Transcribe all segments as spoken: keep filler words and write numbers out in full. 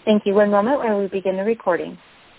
Thank you. One moment while we begin the recording.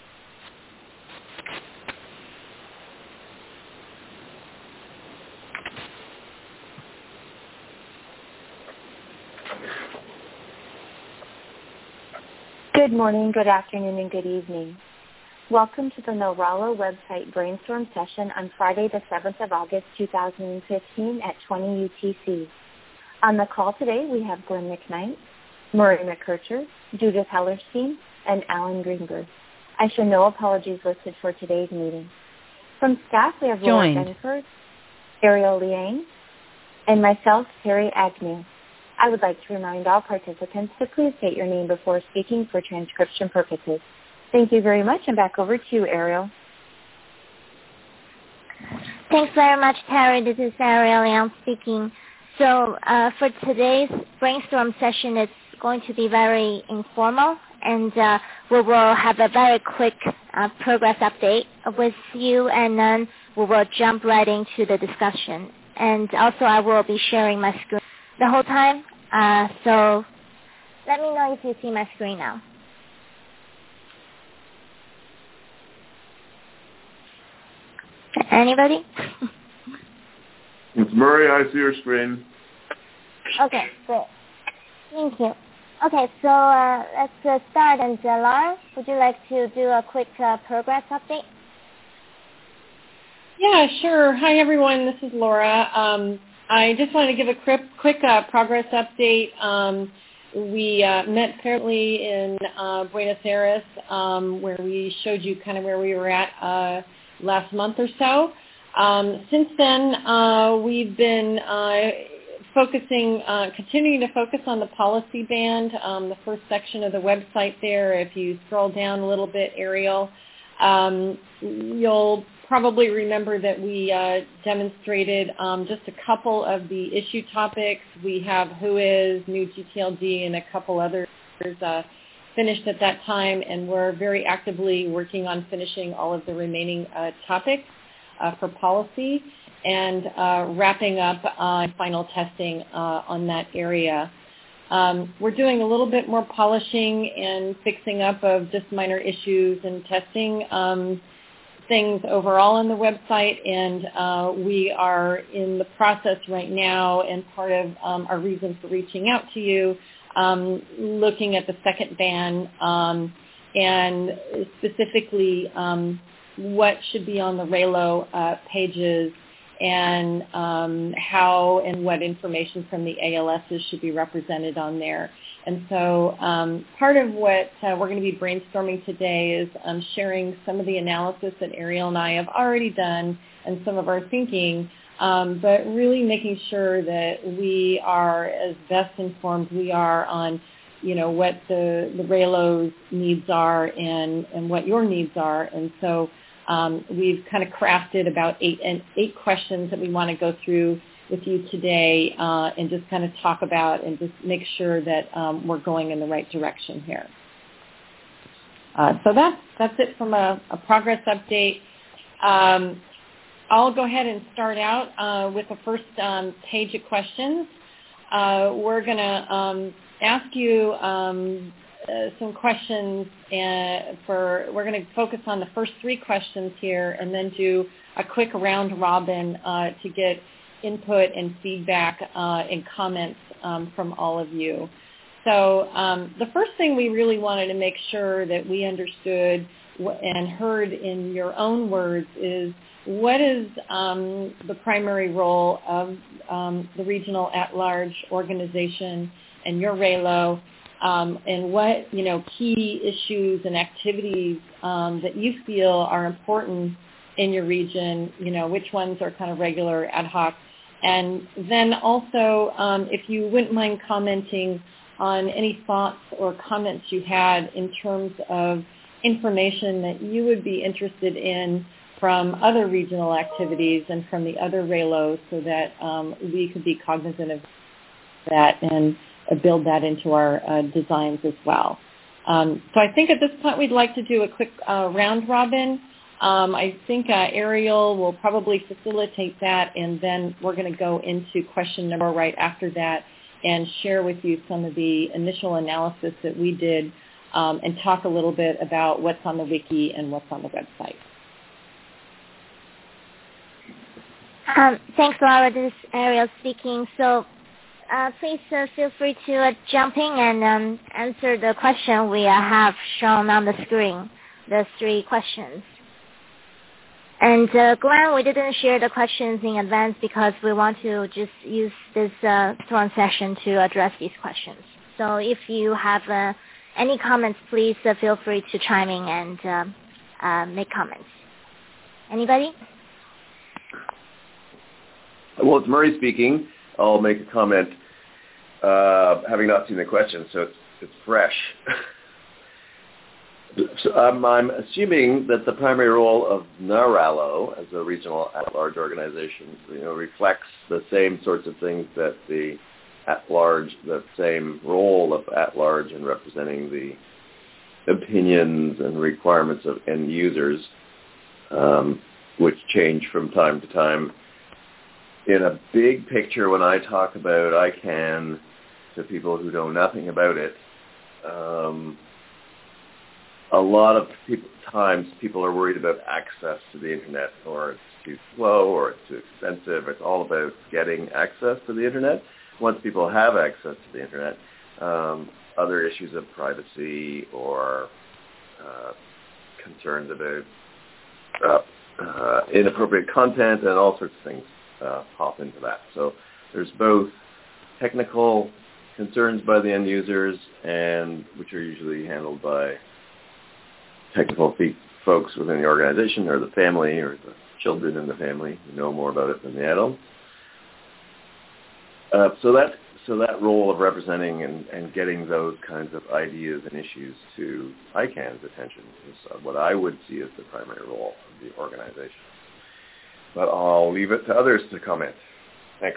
Good morning, good afternoon, and good evening. Welcome to the NORALO website brainstorm session on Friday, the seventh of August, two thousand fifteen at twenty U T C. On the call today, we have Glenn McKnight, Murray McKercher, Judith Hellerstein, and Alan Greenberg. I show no apologies listed for today's meeting. From staff, we have Laura Benford, Ariel Liang, and myself, Terry Agnew. I would like to remind all participants to please state your name before speaking for transcription purposes. Thank you very much, and back over to you, Ariel. Thanks very much, Terry. This is Ariel Liang speaking. So uh, for today's brainstorm session, it's going to be very informal, and uh, we will have a very quick uh, progress update with you, and then we will jump right into the discussion. And also, I will be sharing my screen the whole time. Uh, so let me know if you see my screen now. Anybody? It's Murray. I see your screen. Okay, great. Thank you. Okay, so uh, let's uh, start. And uh, Laura, would you like to do a quick uh, progress update? Yeah, sure. Hi, everyone. This is Laura. Um, I just wanted to give a quick, quick uh, progress update. Um, we uh, met apparently in uh, Buenos Aires, um, where we showed you kind of where we were at uh, last month or so. Um, since then, uh, we've been uh, focusing, uh, continuing to focus on the policy band, um, the first section of the website there. If you scroll down a little bit, Ariel, um, you'll probably remember that we uh, demonstrated um, just a couple of the issue topics. We have Who Is, New G T L D, and a couple others uh, finished at that time, and we're very actively working on finishing all of the remaining uh, topics uh, for policy and uh, wrapping up uh, final testing uh, on that area. Um, we're doing a little bit more polishing and fixing up of just minor issues and testing um, things overall on the website, and uh, we are in the process right now, and part of um, our reason for reaching out to you, um, looking at the second ban um, and specifically um, what should be on the RAILO uh, pages and um, how and what information from the A L Ss should be represented on there. And so um, part of what uh, we're going to be brainstorming today is um, sharing some of the analysis that Ariel and I have already done and some of our thinking, um, but really making sure that we are as best informed we are on, you know, what the, the RAILO's needs are and, and what your needs are. And so um, we've kind of crafted about eight, and eight questions that we want to go through with you today uh, and just kind of talk about and just make sure that um, we're going in the right direction here. Uh, so that's, that's it from a, a progress update. Um, I'll go ahead and start out uh, with the first um, page of questions. Uh, we're going to um, ask you um, uh, some questions uh, for, we're going to focus on the first three questions here and then do a quick round robin uh, to get input and feedback uh, and comments um, from all of you. So um, the first thing we really wanted to make sure that we understood and heard in your own words is what is um, the primary role of um, the regional at-large organization and your RAILO, um, and what, you know, key issues and activities um, that you feel are important in your region, you know, which ones are kind of regular, ad hoc. And then also, um, if you wouldn't mind commenting on any thoughts or comments you had in terms of information that you would be interested in from other regional activities and from the other RAILOs so that um, we could be cognizant of that and uh, build that into our uh, designs as well. Um, so I think at this point we'd like to do a quick uh, round robin. Um, I think uh, Ariel will probably facilitate that, and then we're going to go into question number right after that and share with you some of the initial analysis that we did um, and talk a little bit about what's on the wiki and what's on the website. Um, thanks, Laura. This is Ariel speaking. So uh, please uh, feel free to uh, jump in and um, answer the question we uh, have shown on the screen, the three questions. And uh, Glenn, we didn't share the questions in advance because we want to just use this uh, forum session to address these questions. So if you have uh, any comments, please uh, feel free to chime in and uh, uh, make comments. Anybody? Well, it's Murray speaking. I'll make a comment, uh, having not seen the question, so it's, it's fresh. so, um, I'm assuming that the primary role of NARALO as a regional at-large organization, you know, reflects the same sorts of things that the at-large, the same role of at-large in representing the opinions and requirements of end users, um, which change from time to time. In a big picture, when I talk about I CAN to people who know nothing about it, um, a lot of people, times people are worried about access to the Internet, or it's too slow, or it's too expensive. It's all about getting access to the Internet. Once people have access to the Internet, um, other issues of privacy or uh, concerns about uh, uh, inappropriate content and all sorts of things Uh, hop into that. So there's both technical concerns by the end users, and which are usually handled by technical fe- folks within the organization or the family or the children in the family who know more about it than the adults. Uh, so that so that role of representing and, and getting those kinds of ideas and issues to I CAN's attention is what I would see as the primary role of the organization. But I'll leave it to others to comment. Thanks.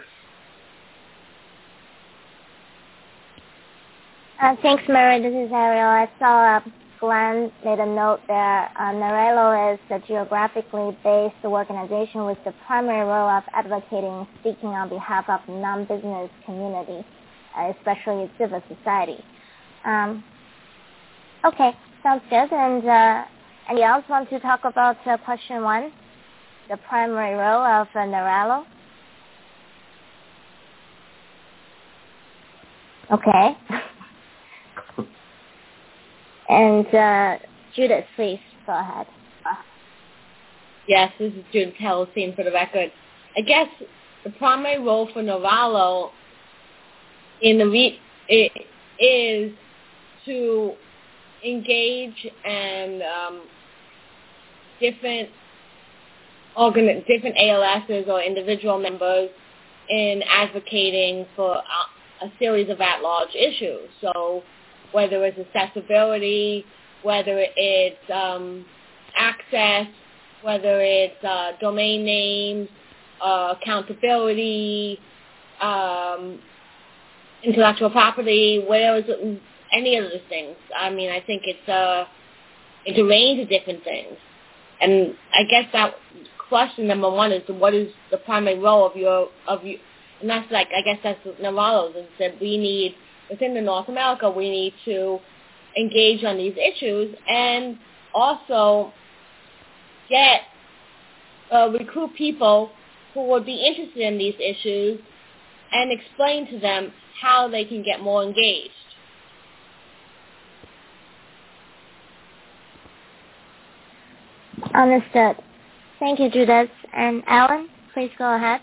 Uh, thanks, Murray. This is Ariel. I saw uh, Glenn made a note there. Uh, NARALO is a geographically based organization with the primary role of advocating, speaking on behalf of non-business community, uh, especially civil society. Um, okay, sounds good. And uh, anybody else want to talk about uh, question one? The primary role of uh, NARALO? Okay. and uh, Judith, please go ahead. Yes, this is Judith Hellerstein for the record. I guess the primary role for NARALO in the re- it is to engage and um, different Organ- different A L Ss or individual members in advocating for a, a series of at-large issues. So whether it's accessibility, whether it's um, access, whether it's uh, domain names, uh, accountability, um, intellectual property, whatever, any of those things. I mean, I think it's a, it's a range of different things. And I guess that question number one is what is the primary role of your of you, and that's like I guess that's NARALO's is that we need within the North America we need to engage on these issues and also get uh, recruit people who would be interested in these issues and explain to them how they can get more engaged. Understood. Thank you, Judith. And Alan, please go ahead.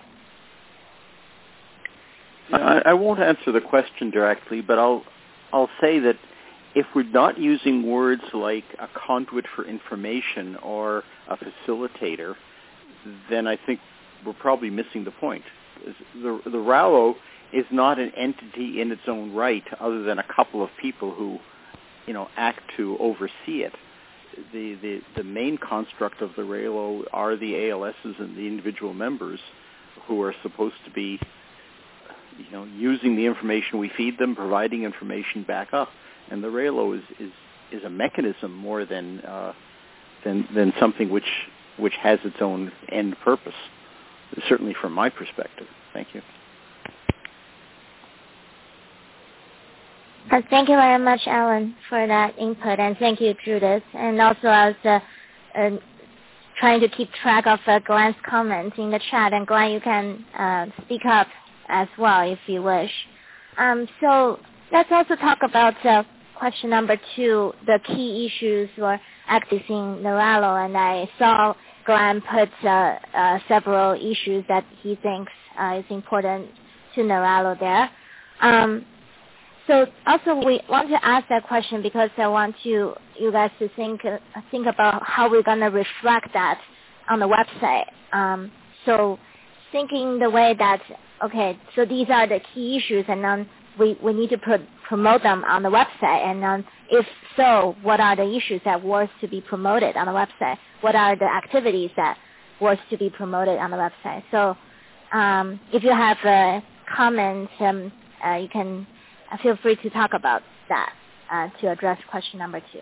I, I won't answer the question directly, but I'll I'll say that if we're not using words like a conduit for information or a facilitator, then I think we're probably missing the point. The, the RALO is not an entity in its own right other than a couple of people who, you know, act to oversee it. The, the, the main construct of the RALO are the A L Ss and the individual members who are supposed to be, you know, using the information we feed them, providing information back up. And the RALO is, is, is a mechanism more than, uh, than than something which which has its own end purpose, certainly from my perspective. Thank you. Uh, thank you very much, Alan, for that input, and thank you, Judith. And also, I was uh, uh, trying to keep track of uh, Glenn's comments in the chat, and Glenn, you can uh, speak up as well if you wish. Um, so let's also talk about uh, question number two, the key issues for accessing Neurallo, and I saw Glenn put uh, uh, several issues that he thinks uh, is important to Neurallo there. Um, so also we want to ask that question because I want you you guys to think uh, think about how we're going to reflect that on the website. Um, so thinking the way that, okay, so these are the key issues, and then we, we need to pro- promote them on the website. And then if so, what are the issues that worth to be promoted on the website? What are the activities that worth to be promoted on the website? So um, if you have a comment, um, uh, you can uh, feel free to talk about that uh, to address question number two.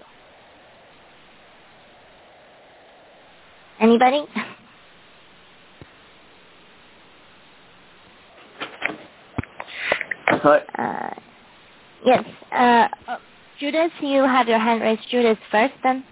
Anybody? Hi. Uh, yes. Uh, oh, Judith, you have your hand raised. Judith first, then.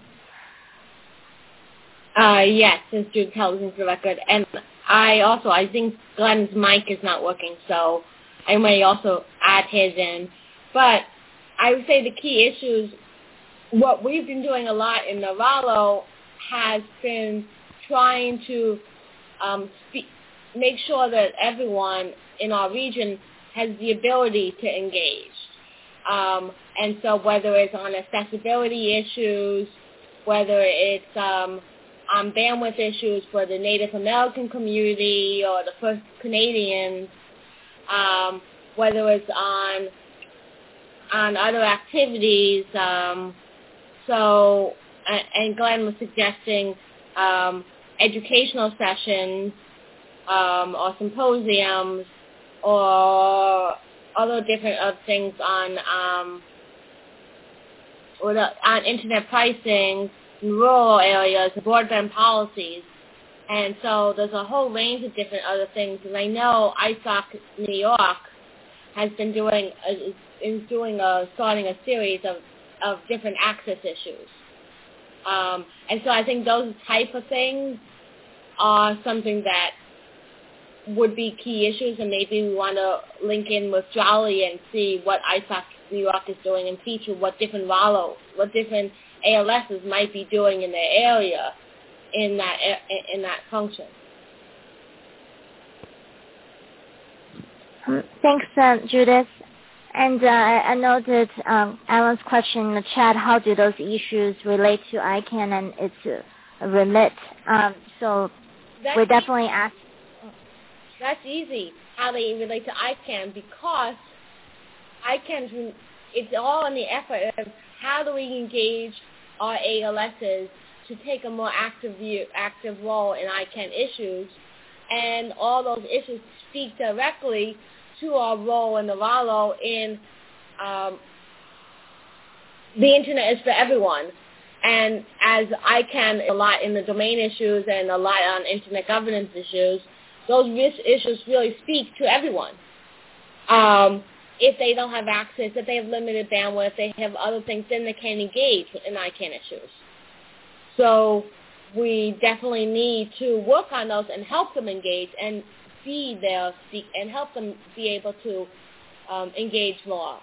Uh, yes, since Judith tells us the record. And I also, I think Glenn's mic is not working, so I may also add his in. But I would say the key issues, what we've been doing a lot in Neurallo has been trying to um, speak, make sure that everyone in our region has the ability to engage. Um, and so whether it's on accessibility issues, whether it's um, on bandwidth issues for the Native American community or the First Canadians, um, whether it's on on other activities. Um, so, and Glenn was suggesting um, educational sessions um, or symposiums or other different other things on um, or the, on internet pricing in rural areas, broadband policies. And so there's a whole range of different other things. And I know I S O C New York has been doing a, is doing a starting a series of, of different access issues. Um, and so I think those type of things are something that would be key issues, and maybe we want to link in with Jolly and see what I S O C New York is doing and feature what different Rallo, what different A L Ss might be doing in their area in that in that function. Thanks, uh, Judith. And uh, I noted um, Alan's question in the chat, how do those issues relate to I CANN and its uh, remit? Um, so That's we definitely ask. That's easy, how they relate to I CANN, because I CANN, it's all in the effort of how do we engage our A L Ss to take a more active view, active role in I CANN issues, and all those issues speak directly to our role in the Rallo in um, the internet is for everyone. And as I CANN a lot in the domain issues and a lot on internet governance issues, those issues really speak to everyone. Um, if they don't have access, if they have limited bandwidth, they have other things, then they can engage in I CANN issues. So we definitely need to work on those and help them engage and be there and help them be able to um, engage more.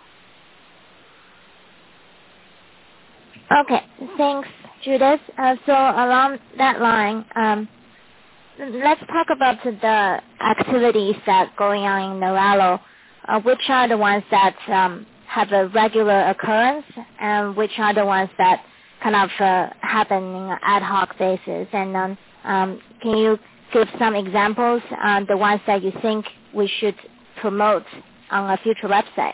Okay, thanks, Judith. Uh, so along that line, um, let's talk about the activities that are going on in Neurallo. Uh, which are the ones that um, have a regular occurrence, and which are the ones that kind of uh, happen in an ad hoc basis? And um, um, can you give some examples on the ones that you think we should promote on a future website?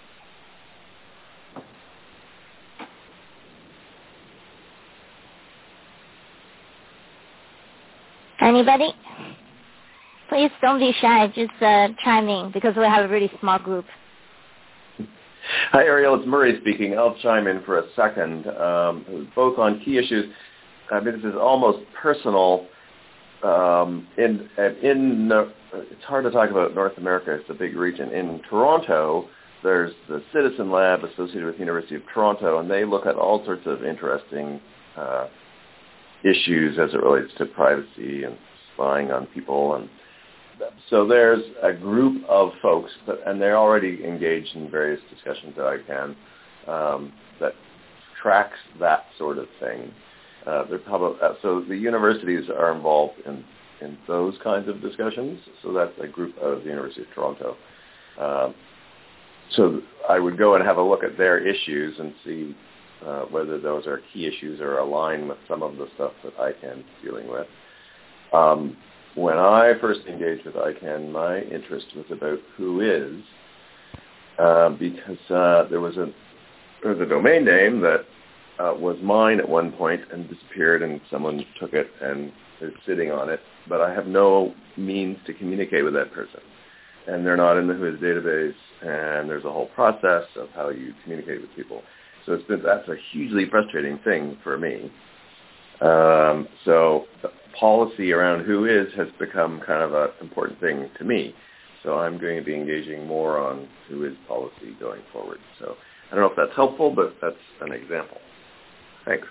Anybody? Please don't be shy. Just uh, chime in because we have a really small group. Hi, Ariel. It's Murray speaking. I'll chime in for a second. Um, both on key issues. I mean, this is almost personal. Um, in in it's hard to talk about North America. It's a big region. In Toronto, there's the Citizen Lab associated with the University of Toronto, and they look at all sorts of interesting uh, issues as it relates to privacy and spying on people. And so there's a group of folks, that, and they're already engaged in various discussions at I CANN um, that tracks that sort of thing. Uh, they're public, uh, so the universities are involved in, in those kinds of discussions. So that's a group out of the University of Toronto. Um, so I would go and have a look at their issues and see uh, whether those are key issues or align with some of the stuff that I CANN is dealing with. Um, when I first engaged with I CANN, my interest was about who is, uh, because uh, there was a there was a domain name that Uh, was mine at one point and disappeared, and someone took it and is sitting on it, but I have no means to communicate with that person. And they're not in the WHOIS database, and there's a whole process of how you communicate with people. So it's been, that's a hugely frustrating thing for me. Um, so the policy around who is has become kind of an important thing to me. So I'm going to be engaging more on who is policy going forward. So I don't know if that's helpful, but that's an example. Thanks.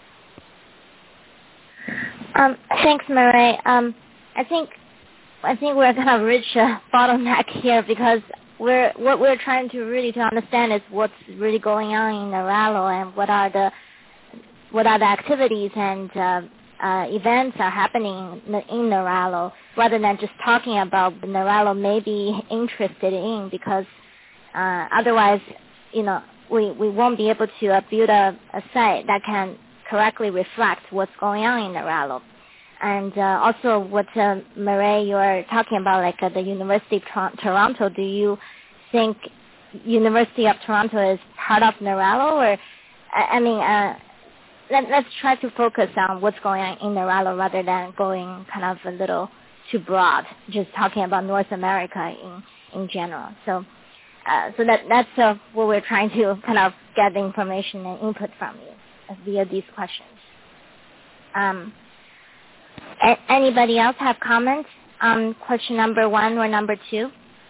Um, thanks, Murray. Um, I think I think we're going to reach a bottleneck here because we're what we're trying to really to understand is what's really going on in Naralo and what are the what are the activities and uh, uh, events are happening in, in Naralo, rather than just talking about what Naralo may be interested in, because uh, otherwise, you know. We, we won't be able to uh, build a, a site that can correctly reflect what's going on in Naralo. And uh, also what, uh, Murray, you are talking about, like uh, the University of Tor- Toronto, do you think University of Toronto is part of Naralo? Or, I, I mean, uh, let, let's try to focus on what's going on in Naralo rather than going kind of a little too broad, just talking about North America in, in general. So. Uh, so that that's uh, what we're trying to kind of get the information and input from you uh, via these questions. Um, a- anybody else have comments on question number one or number two?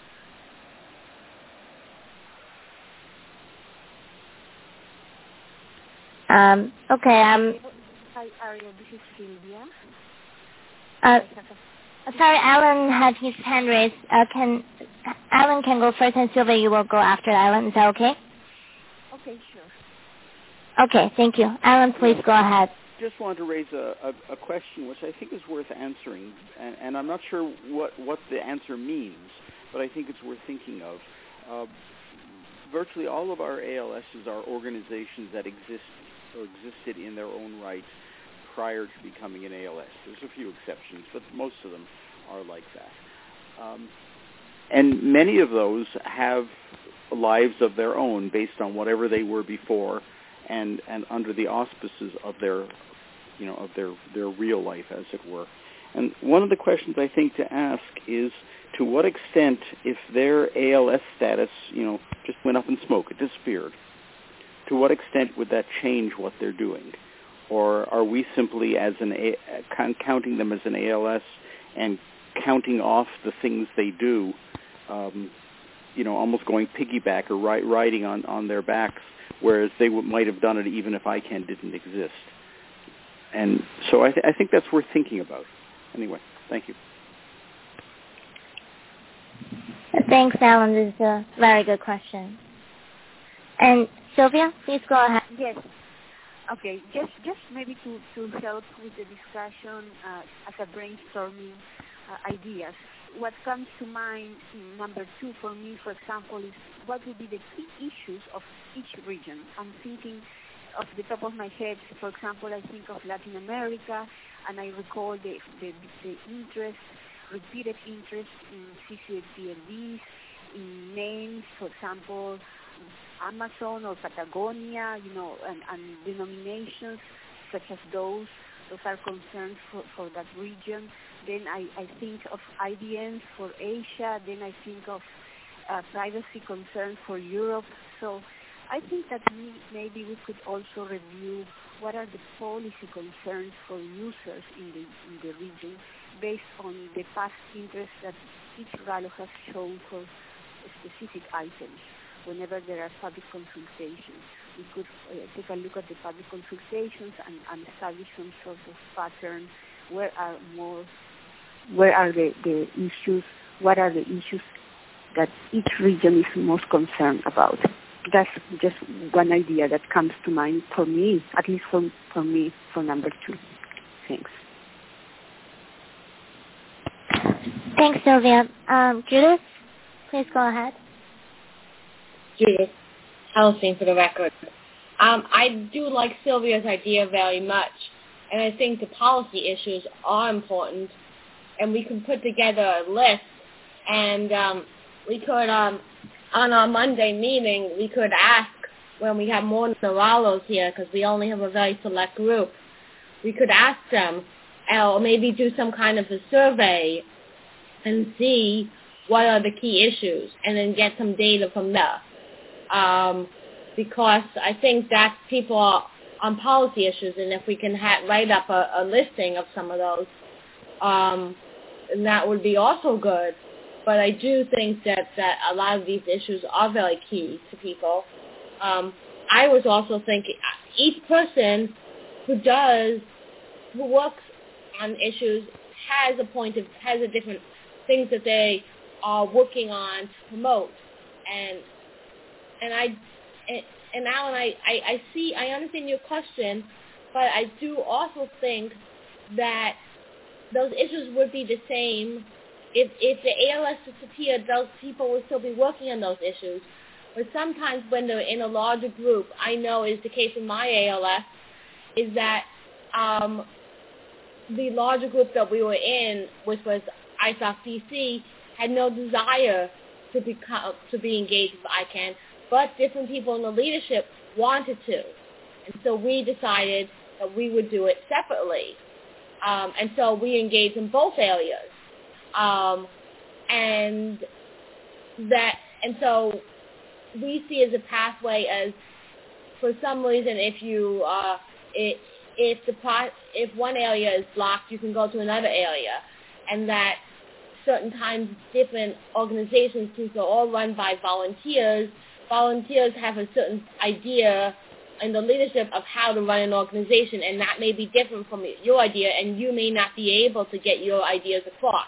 Um, okay. Um, Hi, Ariel. This is Sylvia. Uh, sorry, Alan had his hand raised. Uh, can Alan can go first, and Sylvia, you will go after Alan. Is that okay? Okay, sure. Okay, thank you. Alan, please go ahead. Just want to raise a, a, a question which I think is worth answering, and, and I'm not sure what, what the answer means, but I think it's worth thinking of. Uh, virtually all of our A L Ss are organizations that exist or existed in their own right prior to becoming an A L S. There's a few exceptions, but most of them are like that. Um, and many of those have lives of their own based on whatever they were before and, and under the auspices of their, you know, of their, their real life, as it were. And one of the questions I think to ask is, to what extent, if their A L S status, you know, just went up in smoke, it disappeared, to what extent would that change what they're doing? Or are we simply as an a, counting them as an A L S and counting off the things they do, um, you know, almost going piggyback or ri- riding on, on their backs, whereas they w- might have done it even if I CANN didn't exist? And so I, th- I think that's worth thinking about. Anyway, thank you. Thanks, Alan. This is a very good question. And Sylvia, please go ahead. Yes. Okay, just just maybe to, to help with the discussion uh, as a brainstorming uh, ideas. What comes to mind, number two for me, for example, is what would be the key issues of each region. I'm thinking off the top of my head, for example, I think of Latin America, and I recall the, the, the interest, repeated interest in C C L T L Ds, in names, for example, Amazon or Patagonia, you know, and, and denominations such as those. Those are concerns for, for that region. Then I, I think of I D Ns for Asia. Then I think of uh, privacy concerns for Europe. So I think that we, maybe we could also review what are the policy concerns for users in the, in the region based on the past interest that each R A L O has shown for specific items. whenever there are public consultations. We could uh, take a look at the public consultations and, and establish some sort of pattern. Where are more, where are the, the issues, what are the issues that each region is most concerned about? That's just one idea that comes to mind for me, at least for, for me, for number two. Thanks. Thanks, Sylvia. Um, Judith, please go ahead. Judith Hellstein for the record. Um, I do like Sylvia's idea very much, and I think the policy issues are important, and we can put together a list, and um, we could, um, on our Monday meeting, we could ask when we have more neuralos here, because we only have a very select group, we could ask them, or maybe do some kind of a survey and see what are the key issues, and then get some data from there. Um, because I think that people are on policy issues, and if we can ha- write up a, a listing of some of those, um, and that would be also good. But I do think that, that a lot of these issues are very key to people. Um, I was also thinking each person who does, who works on issues has a point of, has a different things that they are working on to promote. And and I and, and Alan, I, I, I see, I understand your question, but I do also think that those issues would be the same if if the A L S disappeared. Those people would still be working on those issues. But sometimes when they're in a larger group, I know is the case in my A L S, is that um, the larger group that we were in, which was I S O C D C, had no desire to become to be engaged with I CAN, but different people in the leadership wanted to, and so we decided that we would do it separately, um, and so we engaged in both areas, um, and that, and so we see as a pathway as, for some reason, if you uh, it, if the pro- if one area is blocked, you can go to another area, and that certain times different organizations, since they're all run by volunteers, volunteers have a certain idea in the leadership of how to run an organization, and that may be different from your idea, and you may not be able to get your ideas across.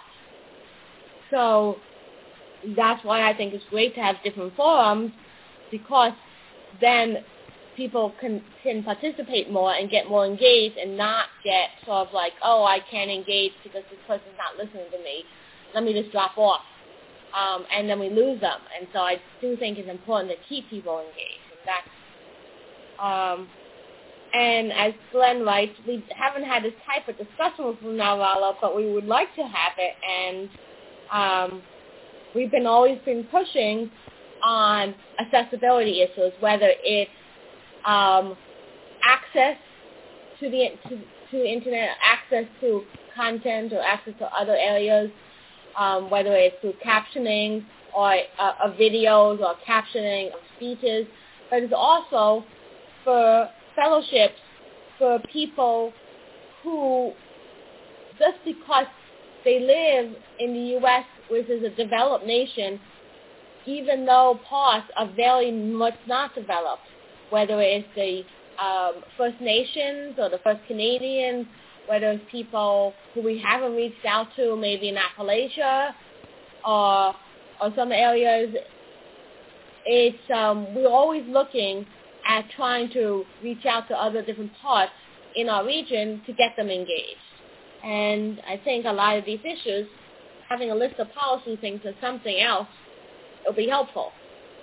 So that's why I think it's great to have different forums, because then people can, can participate more and get more engaged and not get sort of like, oh, I can't engage because this person's not listening to me. Let me just drop off. Um, and then we lose them. And so I do think it's important to keep people engaged. And that's, um, and as Glenn writes, we haven't had this type of discussion with Navala, but we would like to have it. And um, we've been always been pushing on accessibility issues, whether it's um, access to the to, to the internet, access to content, or access to other areas, um, whether it's through captioning or uh, of videos or captioning of speeches, but it's also for fellowships for people who, just because they live in the U S, which is a developed nation, even though parts are very much not developed, whether it's the um, First Nations or the First Canadians, whether it's people who we haven't reached out to, maybe in Appalachia or or some areas. It's um, we're always looking at trying to reach out to other different parts in our region to get them engaged. And I think a lot of these issues, having a list of policy things or something else, will be helpful.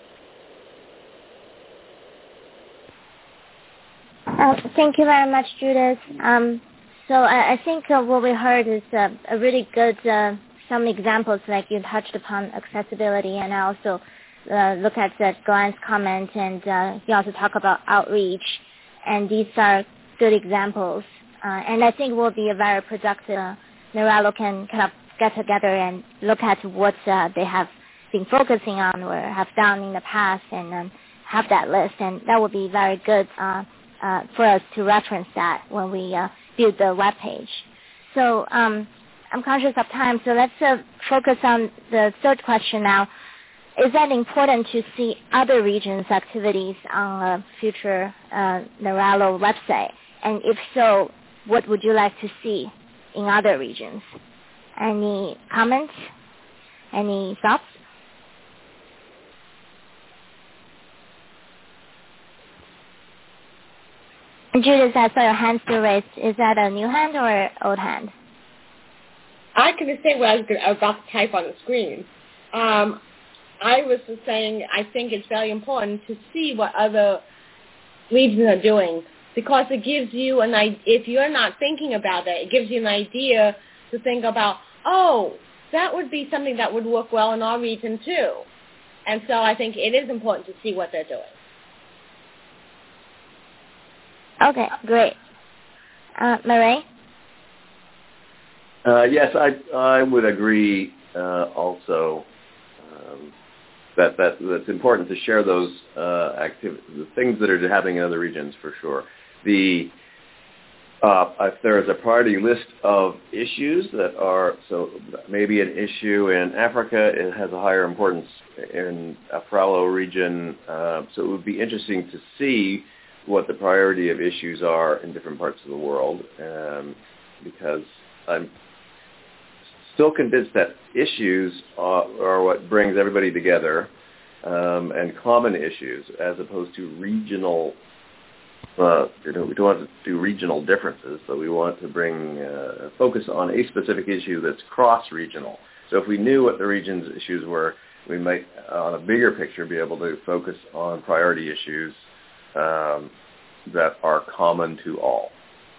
Uh, thank you very much, Judith. Um, so I, I think uh, what we heard is uh, a really good, uh, some examples like you touched upon accessibility, and I also uh, look at uh, Glenn's comment, and uh, he also talked about outreach, and these are good examples. Uh, and I think will be a very productive, uh, Neuralo can kind of get together and look at what uh, they have been focusing on or have done in the past, and um, have that list, and that would be very good uh, uh, for us to reference that when we uh, build the web page. So um, I'm conscious of time, so let's uh, focus on the third question now. is that important to see other regions' activities on a future uh, NARALO website? And if so, what would you like to see in other regions? Any comments? Any thoughts? Judith, I saw your hand still raised. Is that a new hand or old hand? I couldn't say what I was, gonna, I was about to type on the screen. Um, I was just saying I think it's very important to see what other regions are doing because it gives you an idea. If you're not thinking about it, it gives you an idea to think about, oh, that would be something that would work well in our region too. And so I think it is important to see what they're doing. Okay, great. Uh, Murray? Uh, yes, I I would agree uh, also um, that, that that's important to share those uh, activities, the things that are happening in other regions for sure. The uh, if there is a priority list of issues that are, so maybe an issue in Africa, it has a higher importance in Afralo region, uh, so it would be interesting to see what the priority of issues are in different parts of the world, um, because I'm still convinced that issues are, are what brings everybody together, um, and common issues, as opposed to regional. Uh, you know, we don't want to do regional differences, but we want to bring uh, focus on a specific issue that's cross-regional. So if we knew what the region's issues were, we might, on a bigger picture, be able to focus on priority issues Um, that are common to all.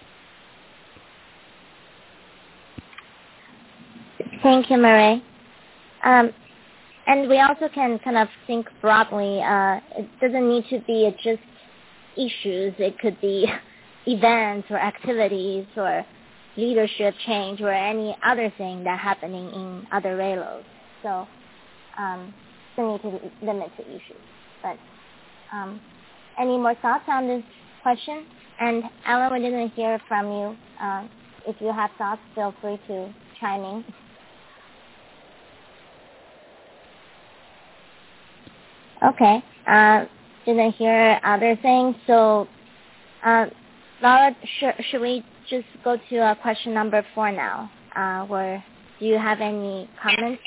Thank you, Murray. Um, and we also can kind of think broadly. Uh, it doesn't need to be just issues. It could be events or activities or leadership change or any other thing that's happening in other R A L Os. So um, don't need to limit to issues. But um, any more thoughts on this question? And Alan, we didn't hear from you. Uh, if you have thoughts, feel free to chime in. Okay. Uh, didn't hear other things. So, uh, Laura, sh- should we just go to uh, question number four now? Uh, or do you have any comments?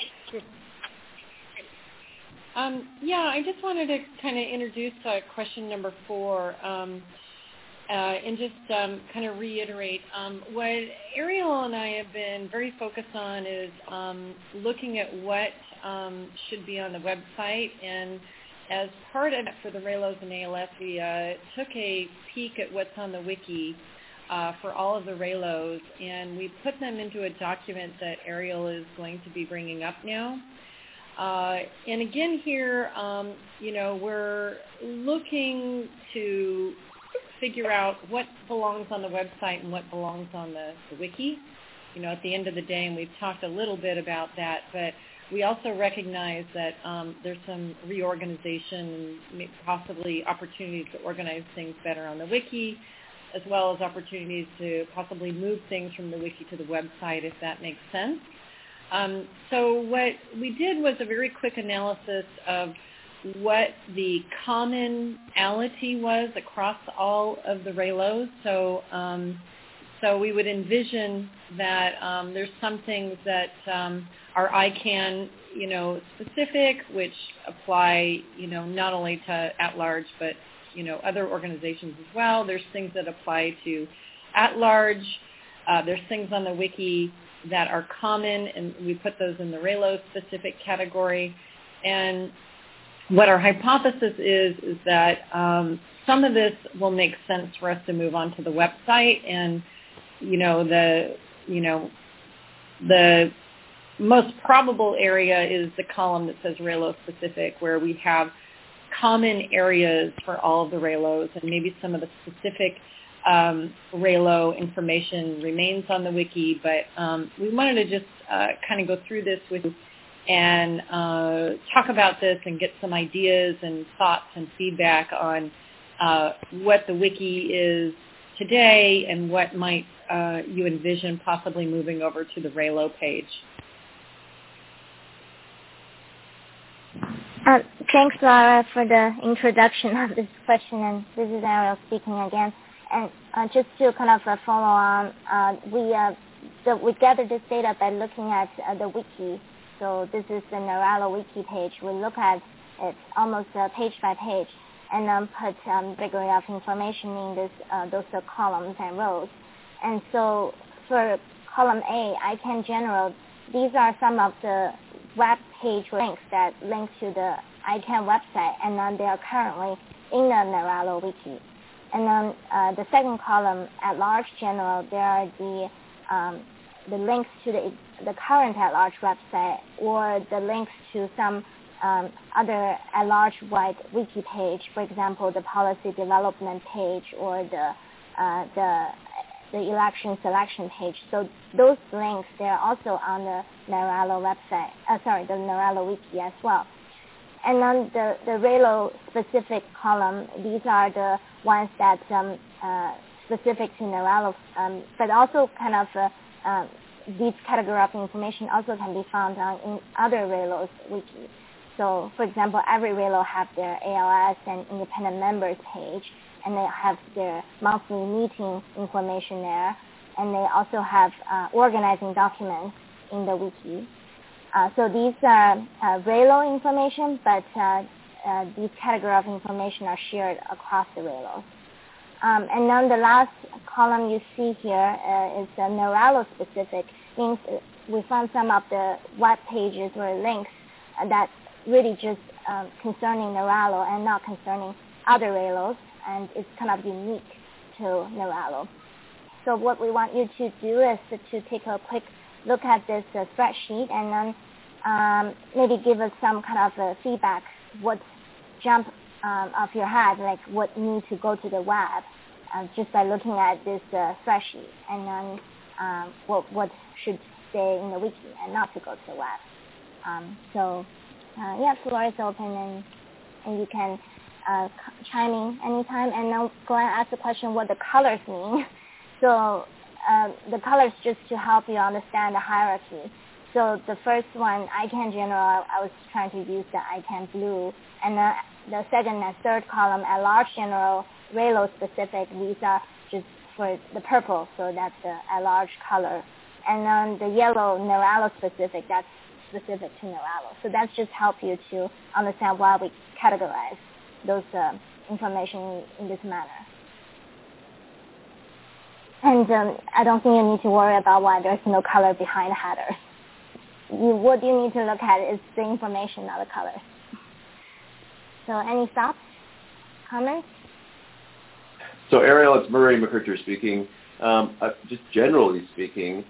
Um, yeah, I just wanted to kind of introduce uh, question number four um, uh, and just um, kind of reiterate um, what Ariel and I have been very focused on is um, looking at what um, should be on the website. And as part of it for the R A L Os and A L S, we uh, took a peek at what's on the wiki uh, for all of the R A L Os, and we put them into a document that Ariel is going to be bringing up now. Uh, and again here, um, you know, we're looking to figure out what belongs on the website and what belongs on the, the wiki, you know, at the end of the day, and we've talked a little bit about that, but we also recognize that um, there's some reorganization and possibly opportunities to organize things better on the wiki, as well as opportunities to possibly move things from the wiki to the website, if that makes sense. Um, so what we did was a very quick analysis of what the commonality was across all of the R A L Os. So, um, so we would envision that um, there's some things that um, are I CAN, you know, specific, which apply, you know, not only to at-large, but, you know, other organizations as well. There's things that apply to at-large. Uh, there's things on the wiki that are common, and we put those in the R A L O specific category. And what our hypothesis is, is that um, some of this will make sense for us to move on to the website. And, you know, the, you know, the most probable area is the column that says R A L O specific, where we have common areas for all of the R A L Os, and maybe some of the specific Um, R A L O information remains on the wiki, but um, we wanted to just uh, kind of go through this with you and uh, talk about this and get some ideas and thoughts and feedback on uh, what the wiki is today and what might uh, you envision possibly moving over to the R A L O page. Thanks, Laura, for the introduction of this question, and this is Ariel speaking again. And uh, just to kind of uh, follow on, uh, we uh, the, we gathered this data by looking at uh, the wiki. So this is the Naralo wiki page. We look at it almost uh, page by page, and then put um, degree of information in this uh, those uh, columns and rows. And so for column A, I C A N General, these are some of the web page links that link to the I C A N website, and then they are currently in the Naralo wiki. And then uh, the second column, at large general, there are the um, the links to the the current at large website, or the links to some um, other at large wide wiki page, for example, the policy development page or the uh, the the election selection page. So those links, they're also on the Naralo website, uh, sorry, the Naralo wiki as well. And then the, the Relo specific column, these are the ones that um, uh, specific to Naralo, um, but also kind of uh, uh, these category of information also can be found on in other Relos wiki. So for example, every Relo have their A L S and independent members page, and they have their monthly meeting information there, and they also have uh, organizing documents in the wiki. Uh, so these are uh, Relo information, but uh, uh, these category of information are shared across the Relos. Um, and then the last column you see here uh, is the Naralo specific, means we found some of the web pages or links uh, that really just um, concerning Naralo and not concerning other Relos, and it's kind of unique to Naralo. So what we want you to do is to, to take a quick look at this uh, spreadsheet, and then um, maybe give us some kind of uh, feedback, what jump um, off your head, like what need to go to the web, uh, just by looking at this uh, spreadsheet, and then um, what, what should stay in the wiki and not to go to the web. Um, so uh, yeah, floor is open, and, and you can uh, chime in anytime, and then go and ask the question what the colors mean. So uh, the colors just to help you understand the hierarchy. So the first one, I C A N General, I was trying to use the I C A N Blue, and the, the second and third column, at large general, Relo specific, these are just for the purple, so that's the at large color. And then the yellow, Naralo specific, that's specific to Naralo. So that's just help you to understand why we categorize those uh, information in this manner. And um, I don't think you need to worry about why there's no color behind the headers. You, what you need to look at is the information, not the colors. So any thoughts, comments? So Ariel, it's Murray McCurcher speaking. Um, uh, just generally speaking,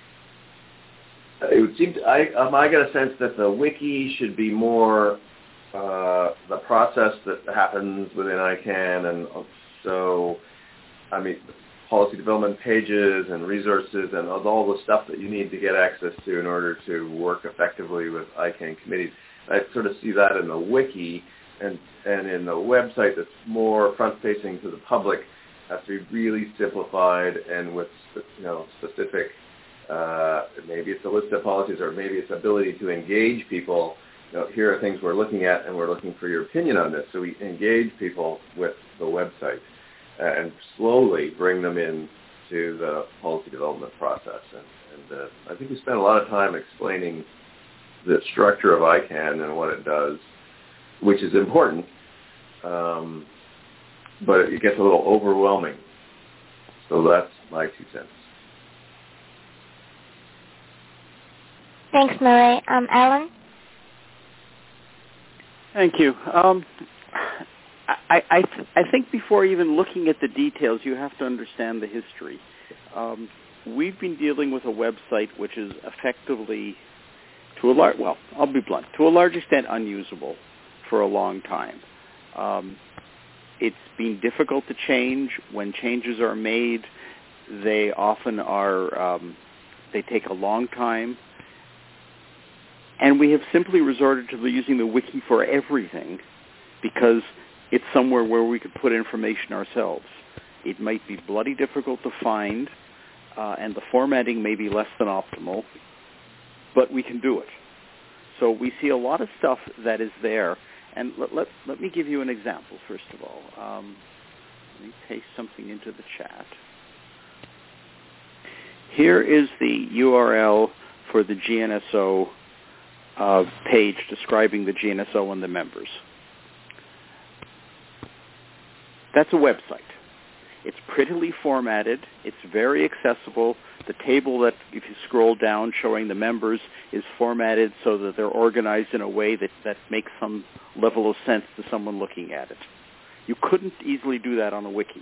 it would seem to, I, um, I get a sense that the wiki should be more uh, the process that happens within I C A N, and so, I mean, policy development pages and resources and all the stuff that you need to get access to in order to work effectively with I C A N committees. I sort of see that in the wiki, and, and in the website that's more front-facing to the public has to be really simplified and with, you know, specific, uh, maybe it's a list of policies or maybe it's ability to engage people. You know, here are things we're looking at and we're looking for your opinion on this. So we engage people with the website and slowly bring them in to the policy development process. And, and uh, I think we spent a lot of time explaining the structure of I C A N and what it does, which is important, um, but it gets a little overwhelming. So that's my two cents. Thanks, Murray. Um, Alan? Thank you. Um, I, I, th- I think before even looking at the details, you have to understand the history. Um, we've been dealing with a website which is effectively, to a large, well, I'll be blunt, to a large extent unusable for a long time. Um, it's been difficult to change. When changes are made, they often are, um, they take a long time. And we have simply resorted to using the wiki for everything because it's somewhere where we could put information ourselves. It might be bloody difficult to find, uh, and the formatting may be less than optimal, but we can do it. So we see a lot of stuff that is there, And let, let, let me give you an example, first of all. Um, let me paste something into the chat. Here is the U R L for the G N S O uh, page describing the G N S O and the members. That's a website. It's prettily formatted. It's very accessible. The table that, if you scroll down, showing the members is formatted so that they're organized in a way that, that makes some level of sense to someone looking at it. You couldn't easily do that on a wiki.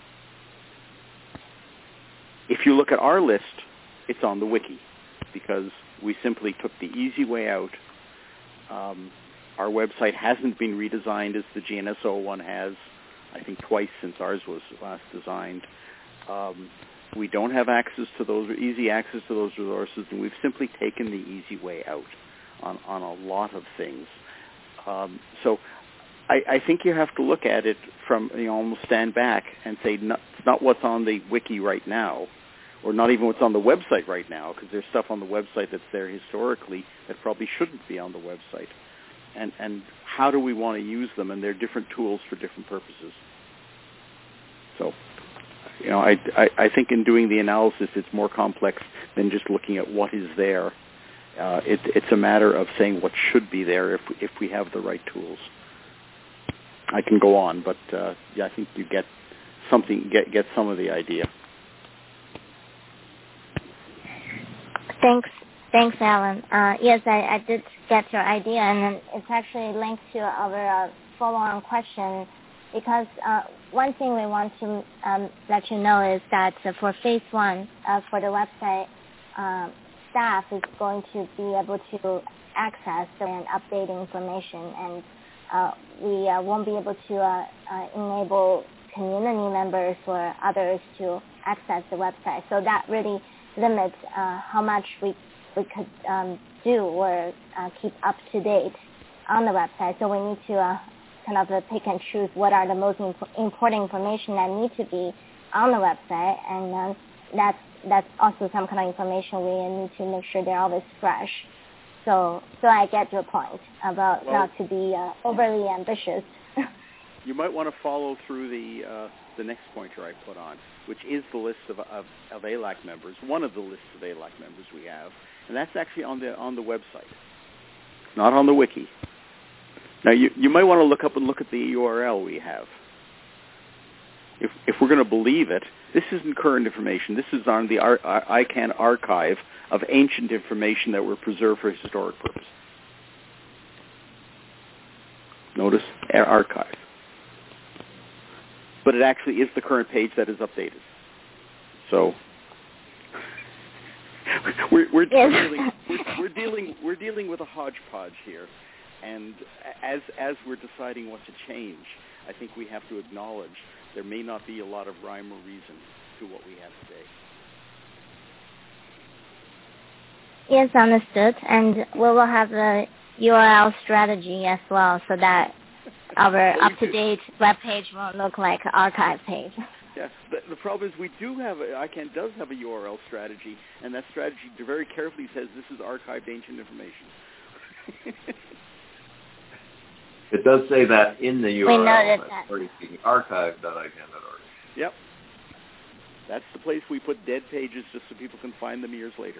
If you look at our list, it's on the wiki because we simply took the easy way out. Um, our website hasn't been redesigned as the G N S O one has, I think twice since ours was last designed. Um, we don't have access to those, easy access to those resources, and we've simply taken the easy way out on, on a lot of things. Um, so I, I think you have to look at it from, you know, almost stand back and say, not, it's not what's on the wiki right now, or not even what's on the website right now, because there's stuff on the website that's there historically that probably shouldn't be on the website. And, and how do we want to use them? And they're different tools for different purposes. So, you know, I, I, I think in doing the analysis, it's more complex than just looking at what is there. Uh, it, it's a matter of saying what should be there if, if we have the right tools. I can go on, but uh, yeah, I think you get something, get get some of the idea. Thanks. Thanks, Alan. Uh, yes, I, I did get your idea, and it's actually linked to our uh, follow-on question, because uh, one thing we want to um, let you know is that uh, for phase one, uh, for the website, uh, staff is going to be able to access and update information, and uh, we uh, won't be able to uh, uh, enable community members or others to access the website. So that really limits uh, how much we we could um, do or uh, keep up to date on the website. So we need to uh, kind of uh, pick and choose what are the most imp- important information that need to be on the website, and uh, that's that's also some kind of information we need to make sure they're always fresh. So so I get your point about well, not to be uh, overly ambitious. You might want to follow through the uh, the next pointer I put on, which is the list of, of, of A L A C members, one of the lists of A L A C members we have, and that's actually on the on the website, not on the wiki. Now, you, you might want to look up and look at the U R L we have. If if we're going to believe it, this isn't current information. This is on the Ar- I CANN archive of ancient information that were preserved for historic purpose. Notice, archive. But it actually is the current page that is updated. So we're, we're, yes. dealing, we're, we're dealing we're dealing with a hodgepodge here, and as as we're deciding what to change, I think we have to acknowledge there may not be a lot of rhyme or reason to what we have today. Yes, understood. And we will have a U R L strategy as well, so that our up-to-date web page won't look like an archive page. Yeah, the, the problem is we do have, a, I CANN does have a U R L strategy, and that strategy very carefully says this is archived ancient information. It does say that in the U R L. We noticed that. archive dot I CANN dot org. Yep. That's the place we put dead pages just so people can find them years later.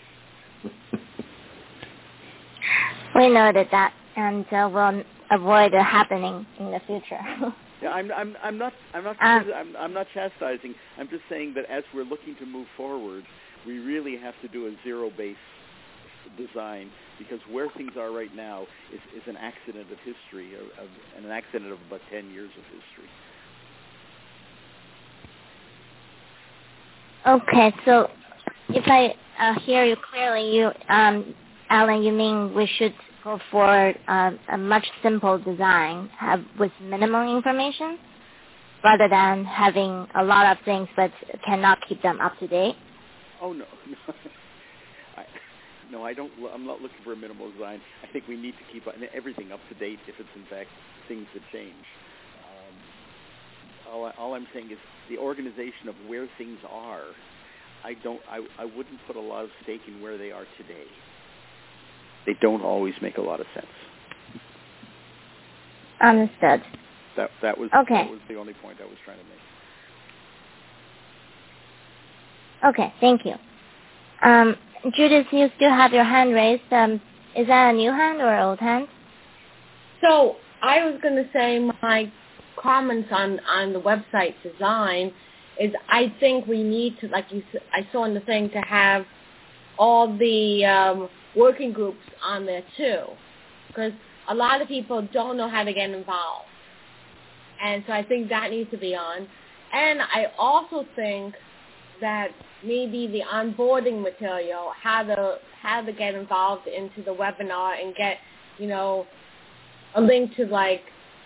We noted that, and uh, we'll avoid it happening in the future. Yeah, I'm, I'm, I'm not, I'm not, um, I'm, I'm not chastising. I'm just saying that as we're looking to move forward, we really have to do a zero-based design, because where things are right now is, is an accident of history, of, of, and an accident of about ten years of history. Okay, so if I uh, hear you clearly, you, um, Alan, you mean we should go for uh, a much simple design have, with minimal information, rather than having a lot of things but cannot keep them up to date? Oh no, no, I, no, I don't. I'm not looking for a minimal design. I think we need to keep everything up to date if it's in fact things that change. Um, all, I, all I'm saying is the organization of where things are. I don't. I, I wouldn't put a lot of stake in where they are today. They don't always make a lot of sense. Understood. That that was okay. that was the only point I was trying to make. Okay, thank you. Um, Judith, you still have your hand raised. Um, is that a new hand or an old hand? So I was going to say my comments on, on the website design is I think we need to, like you, I saw in the thing, to have all the um, working groups on there too, because a lot of people don't know how to get involved. And so I think that needs to be on. And I also think that maybe the onboarding material, how to how to get involved into the webinar and get, you know, a link to like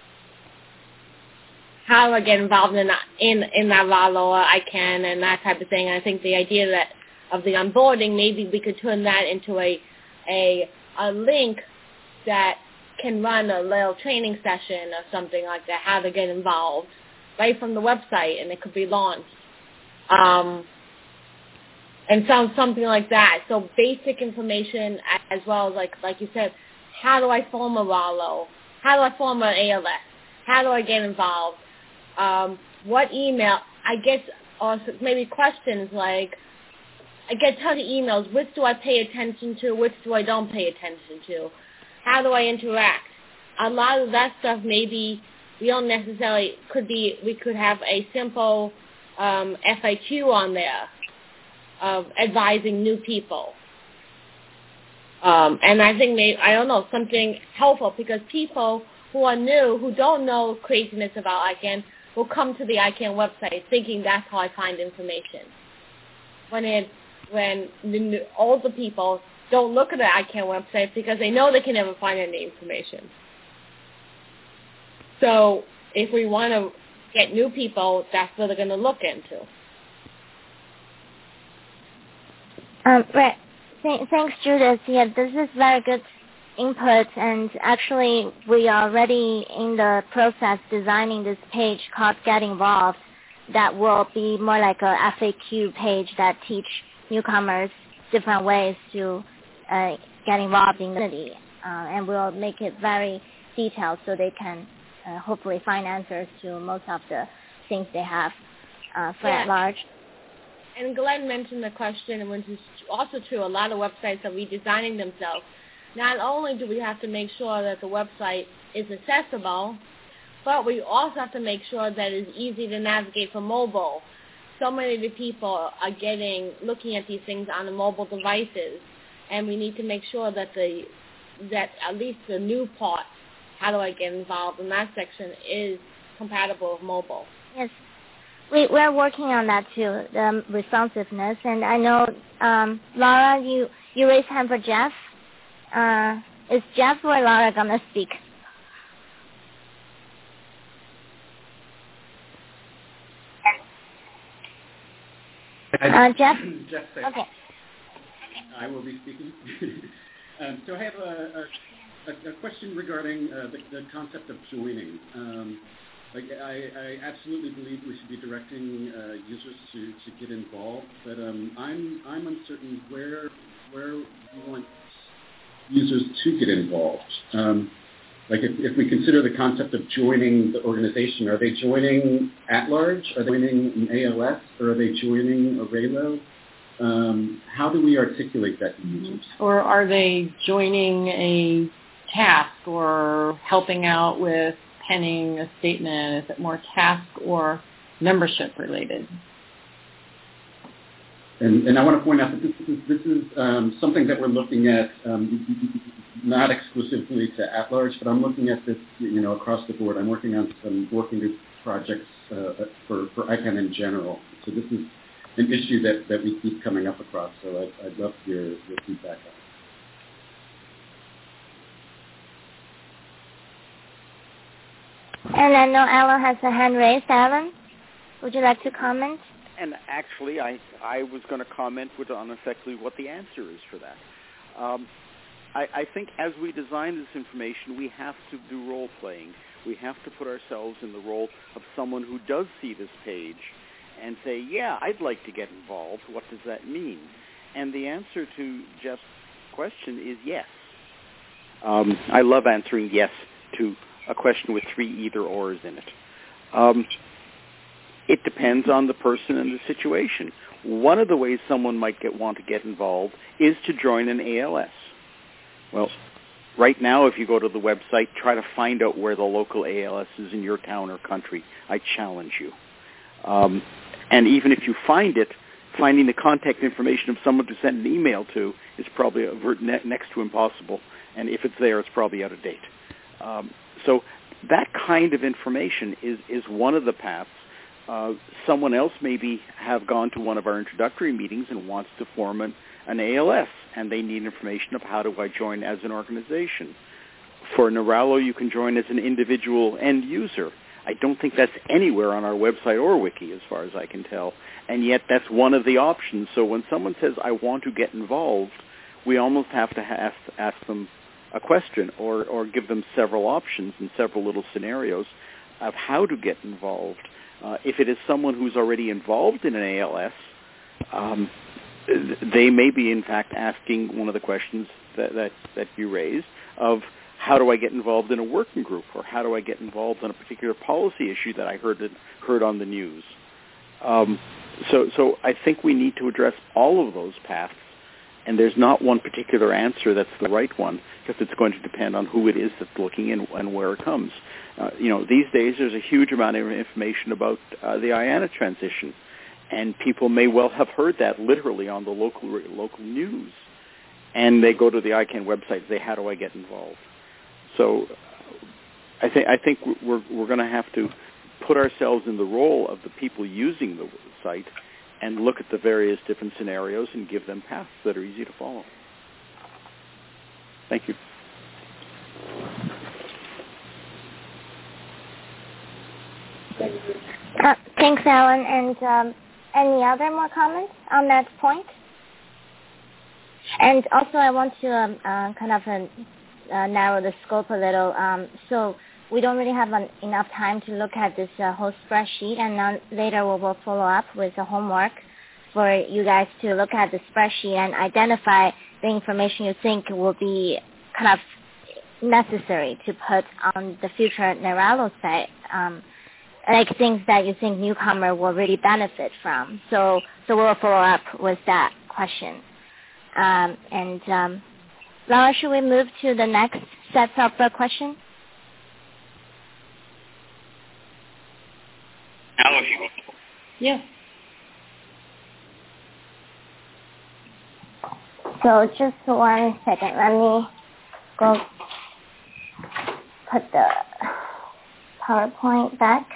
how I get involved in in in Navalo, I can, and that type of thing. And I think the idea that of the onboarding, maybe we could turn that into a a a link that can run a little training session or something like that, how to get involved right from the website, and it could be launched. Um, and sounds something like that. So basic information as well as, like like you said, how do I form a Rallo? How do I form an A L S? How do I get involved? Um, what email? I get or maybe questions like, I get a ton of emails. Which do I pay attention to? Which do I don't pay attention to? How do I interact? A lot of that stuff maybe we don't necessarily could be. We could have a simple um, F A Q on there of advising new people. Um, and I think maybe, I don't know, something helpful, because people who are new, who don't know craziness about I CANN, will come to the I CANN website thinking that's how I find information. When it, when the new, older people don't look at the I CANN website because they know they can never find any information. So if we want to get new people, that's what they're going to look into. Um, right. Th- thanks, Judith. Yeah, this is very good input, and actually we are already in the process designing this page called Get Involved that will be more like a F A Q page that teach newcomers different ways to uh, get involved in the community, uh, and we'll make it very detailed so they can uh, hopefully find answers to most of the things they have uh, for yeah. at large. And Glenn mentioned the question, which is also true, a lot of websites are redesigning themselves. Not only do we have to make sure that the website is accessible, but we also have to make sure that it's easy to navigate for mobile. So many of the people are getting, looking at these things on the mobile devices, and we need to make sure that the, that at least the new part, how do I get involved in that section, is compatible with mobile. Yes. We, we're working on that too, the responsiveness. And I know, um, Laura, you, you raised hand for Jeff. Uh, is Jeff or Laura going to speak? Uh, Jeff? Jeff, okay. I will be speaking. um, so I have a, a, a question regarding uh, the, the concept of joining. Um, Like I, I absolutely believe we should be directing uh, users to, to get involved, but um, I'm I'm uncertain where where we want users to get involved. Um, like if, if we consider the concept of joining the organization, are they joining at large? Are they joining an A L S? Or are they joining a Rallo? Um, how do we articulate that to users? Or are they joining a task or helping out with penning a statement? Is it more task or membership related? And, and I want to point out that this is, this is um, something that we're looking at, um, not exclusively to at-large, but I'm looking at this, you know, across the board. I'm working on some working group projects uh, for, for I CANN in general. So this is an issue that, that we keep coming up across. So I'd, I'd love your, your feedback on it. And I know Alan has a hand raised. Alan, would you like to comment? And actually, I, I was going to comment with on exactly what the answer is for that. Um, I, I think as we design this information, we have to do role-playing. We have to put ourselves in the role of someone who does see this page and say, yeah, I'd like to get involved. What does that mean? And the answer to Jeff's question is yes. Um, I love answering yes to a question with three either-ors in it. Um, it depends on the person and the situation. One of the ways someone might get, want to get involved is to join an A L S. Well, right now, if you go to the website, try to find out where the local A L S is in your town or country. I challenge you. Um, and even if you find it, finding the contact information of someone to send an email to is probably a ver- ne- next to impossible. And if it's there, it's probably out of date. Um, so that kind of information is, is one of the paths. Uh, someone else maybe have gone to one of our introductory meetings and wants to form an, an A L S, and they need information of how do I join as an organization. For Neurallo, you can join as an individual end user. I don't think that's anywhere on our website or wiki as far as I can tell, and yet that's one of the options. So when someone says, I want to get involved, we almost have to ask, ask them a question or, or give them several options and several little scenarios of how to get involved. Uh, if it is someone who's already involved in an A L S, um, they may be, in fact, asking one of the questions that, that, that you raised of how do I get involved in a working group, or how do I get involved in a particular policy issue that I heard heard on the news. Um, so, so I think we need to address all of those paths, and there's not one particular answer that's the right one, because it's going to depend on who it is that's looking and, and where it comes. Uh, you know, these days there's a huge amount of information about uh, the I A N A transition, and people may well have heard that literally on the local local news, and they go to the I CANN website and say, how do I get involved? So I think I think we're we're going to have to put ourselves in the role of the people using the site and look at the various different scenarios and give them paths that are easy to follow. Thank you. Uh, thanks, Alan. And um, any other more comments on that point? And also, I want to um, uh, kind of uh, uh, narrow the scope a little. Um, so we don't really have an, enough time to look at this uh, whole spreadsheet, and now later we will follow up with the homework for you guys to look at the spreadsheet and identify the information you think will be kind of necessary to put on the future Neurallo site, um, like things that you think newcomer will really benefit from. So, so we'll follow up with that question. Um, and um, Laura, should we move to the next set of uh, questions? Now, if you will. Yes. So just one second. Let me go put the PowerPoint back.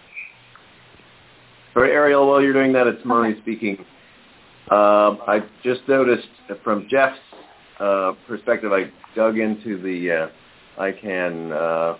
Sorry, Ariel, while you're doing that, it's Murray okay. speaking. Um, I just noticed from Jeff's uh, perspective, I dug into the uh, I CANN, uh,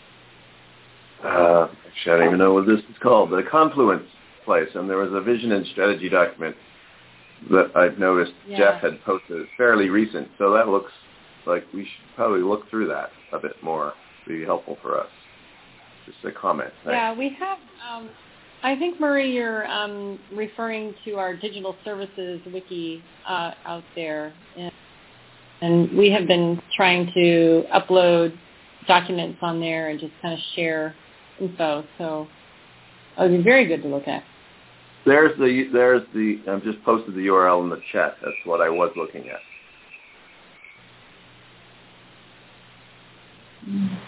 uh, actually I don't even know what this is called, the Confluence place, and there was a vision and strategy document that I've noticed yeah. Jeff had posted. It's fairly recent, so that looks like we should probably look through that a bit more. It would be helpful for us. Just a comment. Thanks. Yeah, we have... Um, I think, Murray, you're um, referring to our digital services wiki uh, out there. And, and we have been trying to upload documents on there and just kind of share info. So it would be very good to look at. There's the, there's the, I've just posted the U R L in the chat. That's what I was looking at. Mm.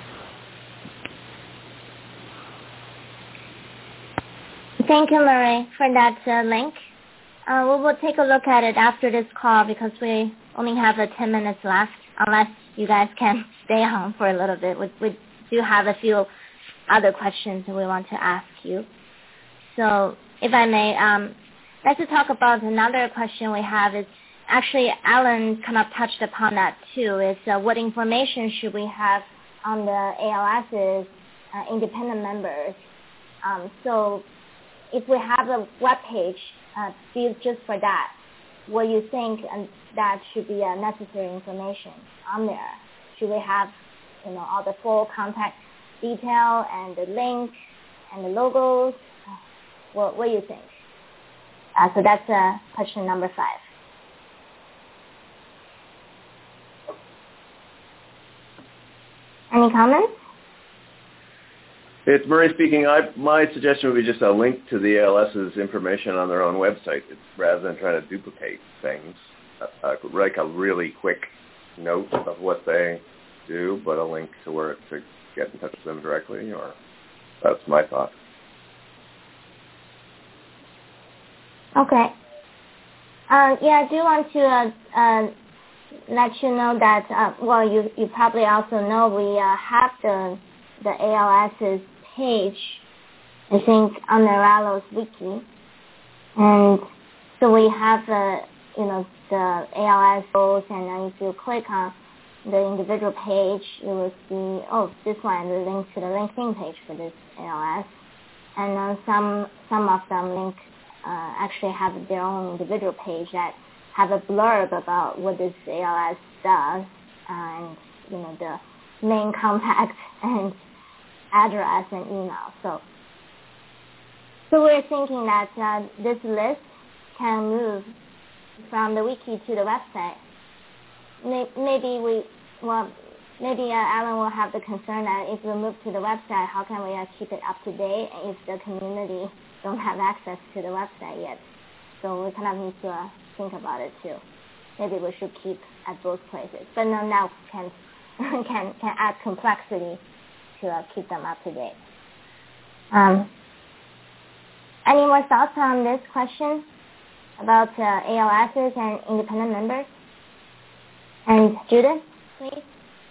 Thank you, Murray, for that uh, link. Uh, we will take a look at it after this call because we only have uh, ten minutes left, unless you guys can stay on for a little bit. We, we do have a few other questions we want to ask you. So if I may, um, let's talk about another question we have. Is actually, Alan kind of touched upon that too, is uh, what information should we have on the A L S's uh, independent members? Um, so if we have a web page uh, built just for that, what you think and that should be uh, necessary information on there? Should we have, you know, all the full contact detail and the link and the logos? What, what do you think? Uh, so that's uh, question number five. Any comments? It's Murray speaking. I, my suggestion would be just a link to the ALS's information on their own website, it's, rather than trying to duplicate things. Uh, uh, like a really quick note of what they do, but a link to where to get in touch with them directly. Or that's my thought. Okay. Uh, yeah, I do want to uh, uh, let you know that, uh, well, you, you probably also know we uh, have the the ALS's page, I think, on Neurallo's wiki. And so we have the, you know, the A L S goals, and then if you click on the individual page, you will see, oh, this one, the link to the LinkedIn page for this A L S. And then some, some of them link Uh, actually have their own individual page that have a blurb about what this A L S does, and you know the main contact and address and email. So, so we're thinking that uh, this list can move from the wiki to the website. Maybe we, well, maybe uh, Alan will have the concern that if we move to the website, how can we uh, keep it up to date if the community don't have access to the website yet? So we kind of need to uh, think about it too. Maybe we should keep at both places, but no, now can can can add complexity to uh, keep them up to date. Um, any more thoughts on this question about uh, A L S's and independent members? And Judith, please.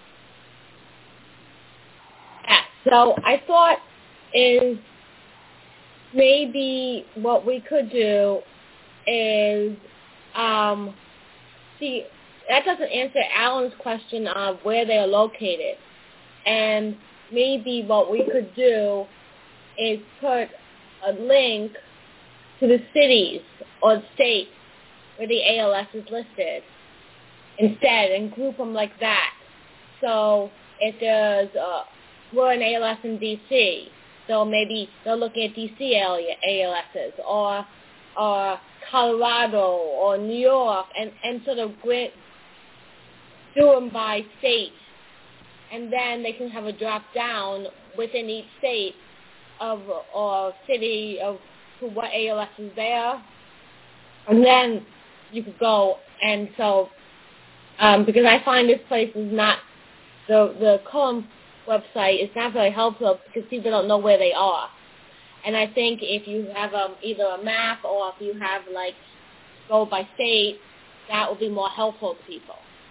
Yeah, so I thought is maybe what we could do is, um, see, that doesn't answer Alan's question of where they are located. And maybe what we could do is put a link to the cities or states where the A L S is listed instead and group them like that. So if there's, uh, we're an A L S in D C, so maybe they're looking at D C area A L S's, or or Colorado or New York, and, and sort of grid, do them by state. And then they can have a drop down within each state of or city of to what A L S is there. And then you could go, and so, um, because I find this place is not, the, the column website is not very helpful because people don't know where they are. And I think if you have um, either a map or if you have, like, go by state, that will be more helpful to people.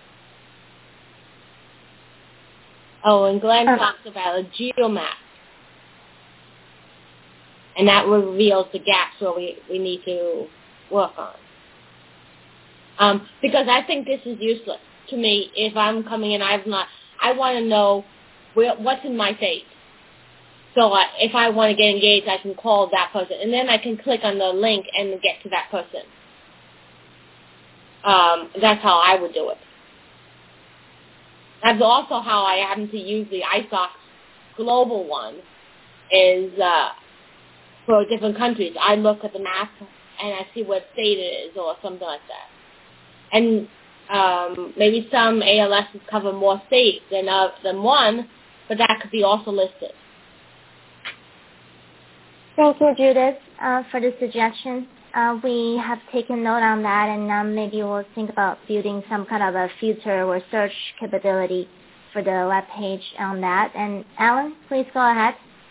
Oh, and Glenn uh, talks about a geomap. And that reveals the gaps where we, we need to work on. Um, because I think this is useless to me if I'm coming in. I've not, I want to know where, what's in my state. So uh, if I want to get engaged, I can call that person. And then I can click on the link and get to that person. Um, that's how I would do it. That's also how I happen to use the I S O C global one, is uh, for different countries. I look at the map and I see what state it is or something like that. And um, maybe some A L Ss cover more states than, uh, than one, but that could be also listed. Thank you, Judith, uh, for the suggestion. Uh, we have taken note on that, and um, maybe we'll think about building some kind of a filter or search capability for the web page on that. And Alan, please go ahead.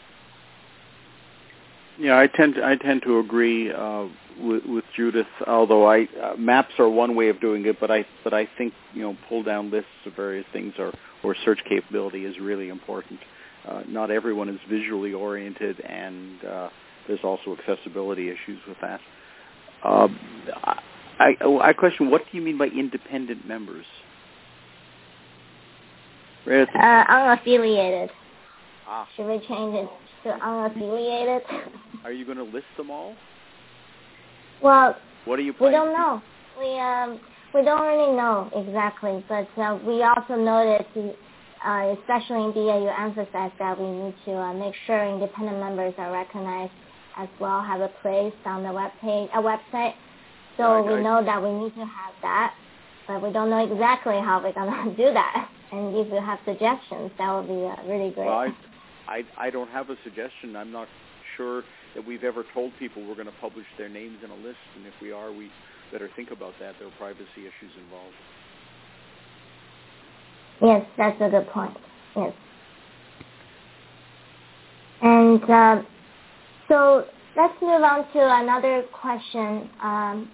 Yeah, I tend to, I tend to agree uh, with, with Judith. Although I uh, maps are one way of doing it, but I but I think you know pull down lists of various things or or search capability is really important. Uh, not everyone is visually oriented, and uh, there's also accessibility issues with that. Uh, I, I question, what do you mean by independent members? Uh, unaffiliated. Ah. Should we change it to unaffiliated? Are you going to list them all? Well, what are you we don't know. We um we don't really know exactly, but uh, we also noticed, uh, especially in B A, you emphasized that we need to uh, make sure independent members are recognized as well, have a place on the web page, a website. So I, we I, know that we need to have that, but we don't know exactly how we're going to do that. And if you have suggestions, that would be uh, really great. Well, I, I, I don't have a suggestion. I'm not sure that we've ever told people we're going to publish their names in a list, and if we are, we better think about that. There are privacy issues involved. Yes, that's a good point. Yes. And uh, so let's move on to another question. Um,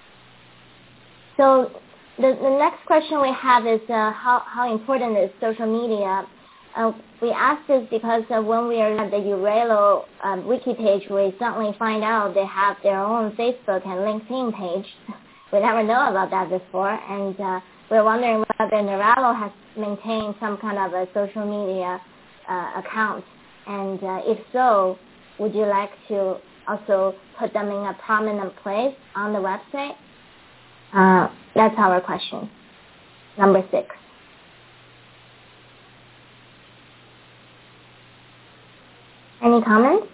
so the, the next question we have is uh, how, how important is social media? Uh, we ask this because uh, when we are at the Urelo um, wiki page, we suddenly find out they have their own Facebook and LinkedIn page. We never know about that before, and uh, we're wondering whether Naralo has maintained some kind of a social media uh, account, and uh, if so, would you like to also put them in a prominent place on the website? Uh, that's our question, number six. Any comments?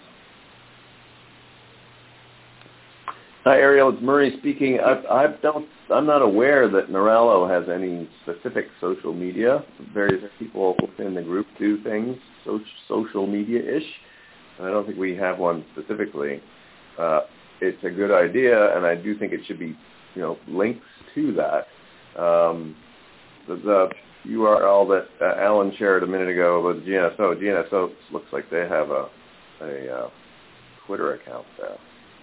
Hi, Ariel. It's Murray speaking. I, I don't. I'm not aware that Naralo has any specific social media. Various people within the group do things so, social media-ish. I don't think we have one specifically. Uh, it's a good idea, and I do think it should be, you know, links to that. Um, the, the U R L that uh, Alan shared a minute ago was G N S O. G N S O looks like they have a, a uh, Twitter account there,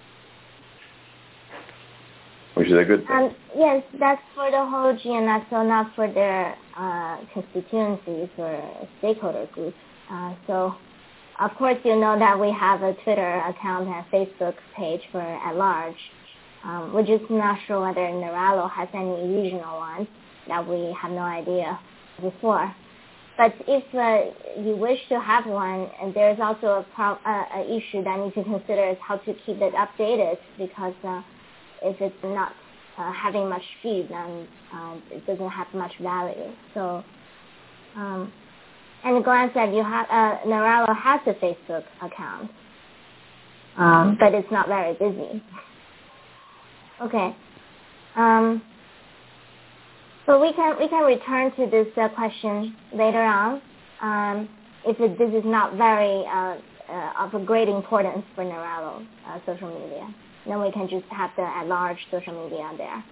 which is a good thing. Um, yes, that's for the whole G N S O, not for their uh, constituencies or stakeholder groups. Uh, so, of course, you know that we have a Twitter account and Facebook page for at large. Um, we're just not sure whether Naralo has any regional ones that we have no idea before. But if uh, you wish to have one, and there's also a, pro- uh, a issue that needs to consider is how to keep it updated, because uh, if it's not uh, having much feed, then uh, it doesn't have much value. So, um, and Glenn said you have uh, Naralo has a Facebook account, um, but it's not very busy. Okay. Um, so we can we can return to this uh, question later on. Um, if it, this is not very uh, uh, of a great importance for Naralo uh, social media, then we can just have the at-large social media there.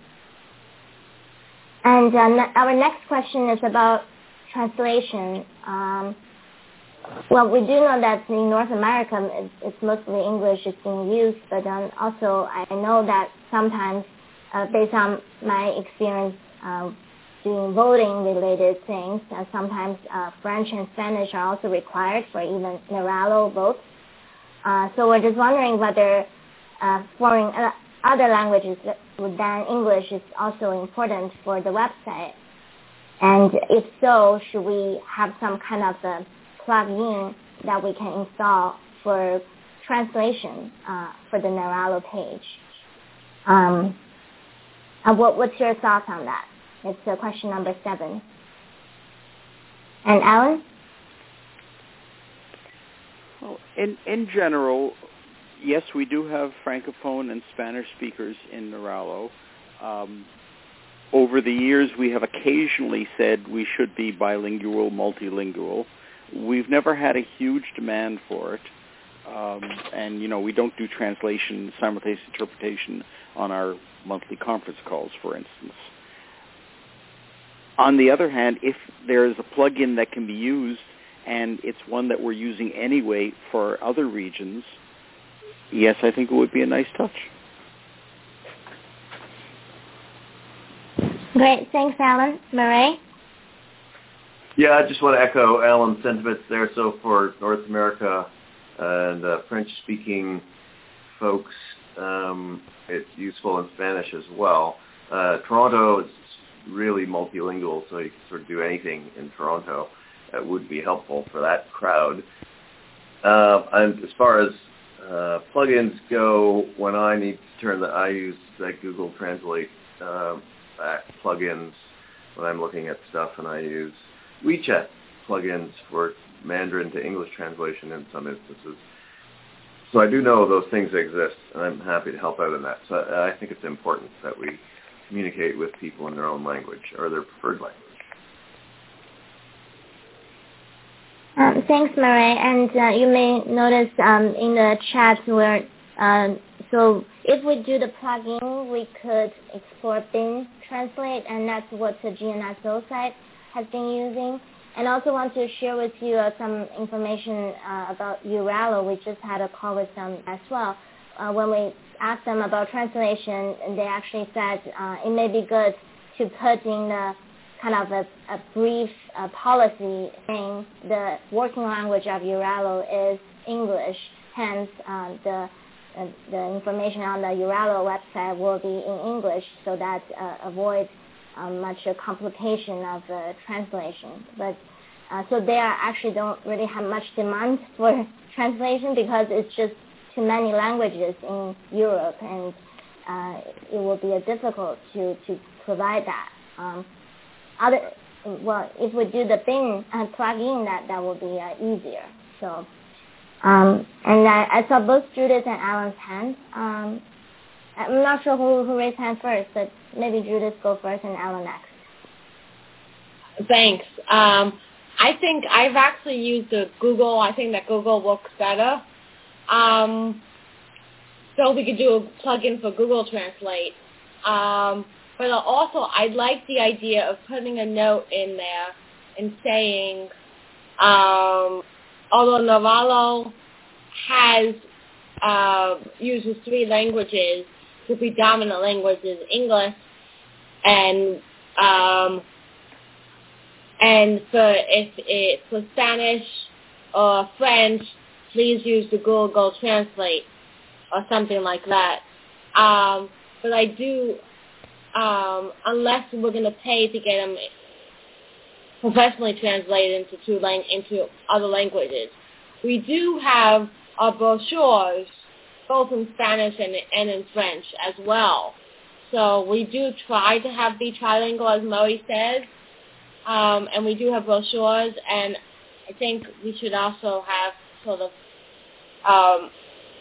And uh, ne- our next question is about translation. Um, well, we do know that in North America it's, it's mostly English is being used, but um, also I know that sometimes, uh, based on my experience uh, doing voting-related things, uh, sometimes uh, French and Spanish are also required for even Naralo votes. Uh, so we're just wondering whether uh, foreign uh, other languages than English is also important for the website. And if so, should we have some kind of a plug-in that we can install for translation uh, for the Naralo page? Um, and what, what's your thoughts on that? It's uh, question number seven. And Alan? Well, in, in general, yes, we do have Francophone and Spanish speakers in Naralo. Um, over the years, we have occasionally said we should be bilingual, multilingual. We've never had a huge demand for it. Um, and, you know, we don't do translation, simultaneous interpretation on our monthly conference calls, for instance. On the other hand, if there is a plug-in that can be used and it's one that we're using anyway for other regions, yes, I think it would be a nice touch. Great. Thanks, Alan. Murray? Yeah, I just want to echo Alan's sentiments there. So for North America and uh, French-speaking folks, um, it's useful in Spanish as well. Uh, Toronto is really multilingual, so you can sort of do anything in Toronto. That would be helpful for that crowd. Uh, and as far as uh, plugins go, when I need to turn the, I use like Google Translate uh, plugins when I'm looking at stuff, and I use WeChat plugins for Mandarin to English translation in some instances. So I do know those things exist, and I'm happy to help out in that. So I think it's important that we communicate with people in their own language or their preferred language. Um, thanks, Mary. And uh, you may notice um, in the chat where, um, so if we do the plugin, we could explore Bing Translate, and that's what the G N S O site has been using. And also want to share with you uh, some information uh, about Uralo. We just had a call with them as well. Uh, when we asked them about translation, and they actually said uh, it may be good to put in the kind of a, a brief uh, policy saying the working language of Uralo is English. Hence, uh, the uh, the information on the Uralo website will be in English, so that uh, avoids um, much uh, complication of uh, translation. But uh, so they are actually don't really have much demand for translation because it's just too many languages in Europe, and uh, it will be uh, difficult to, to provide that. Um, other, well, if we do the Bing uh, plug-in, that, that will be uh, easier. So, um, and I, I saw both Judith and Alan's hands. Um, I'm not sure who, who raised hand first, but maybe Judith go first and Alan next. Thanks. Um, I think I've actually used the Google. I think that Google works better. Um, so we could do a plug-in for Google Translate. Um, but also, I like the idea of putting a note in there and saying, um, although Navarro has uh, uses three languages, the predominant language is English, and um, and for if it's for Spanish or French, please use the Google Translate or something like that. Um, but I do, um, unless we're going to pay to get them professionally translated into two lang- into other languages, we do have our brochures both in Spanish and, and in French as well. So we do try to have be trilingual, as Murray says, um, and we do have brochures, and I think we should also have sort of um,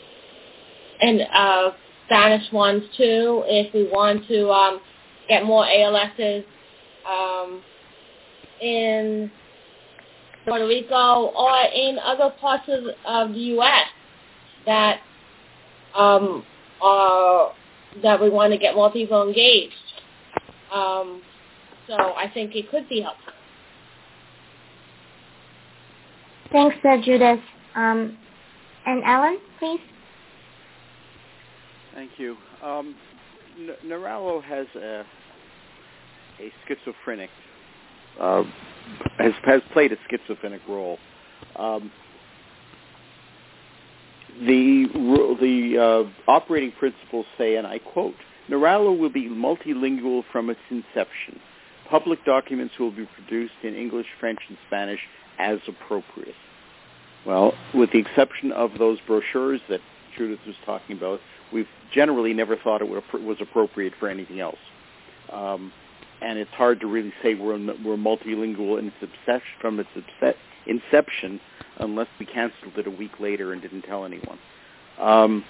and uh, Spanish ones too, if we want to um, get more A L Ss um, in Puerto Rico or in other parts of, of the U S that um, are that we want to get more people engaged. Um, so I think it could be helpful. Thanks, uh, Judith. Um, and Alan, please. Thank you. Um, N- Navarro has a, a schizophrenic, uh, has, has played a schizophrenic role. Um, the the uh, operating principles say, and I quote, Navarro will be multilingual from its inception. Public documents will be produced in English, French, and Spanish as appropriate. Well, with the exception of those brochures that Judith was talking about, we've generally never thought it was appropriate for anything else. Um, and it's hard to really say we're, we're multilingual in its obsession, from its obse- inception unless we canceled it a week later and didn't tell anyone. Um,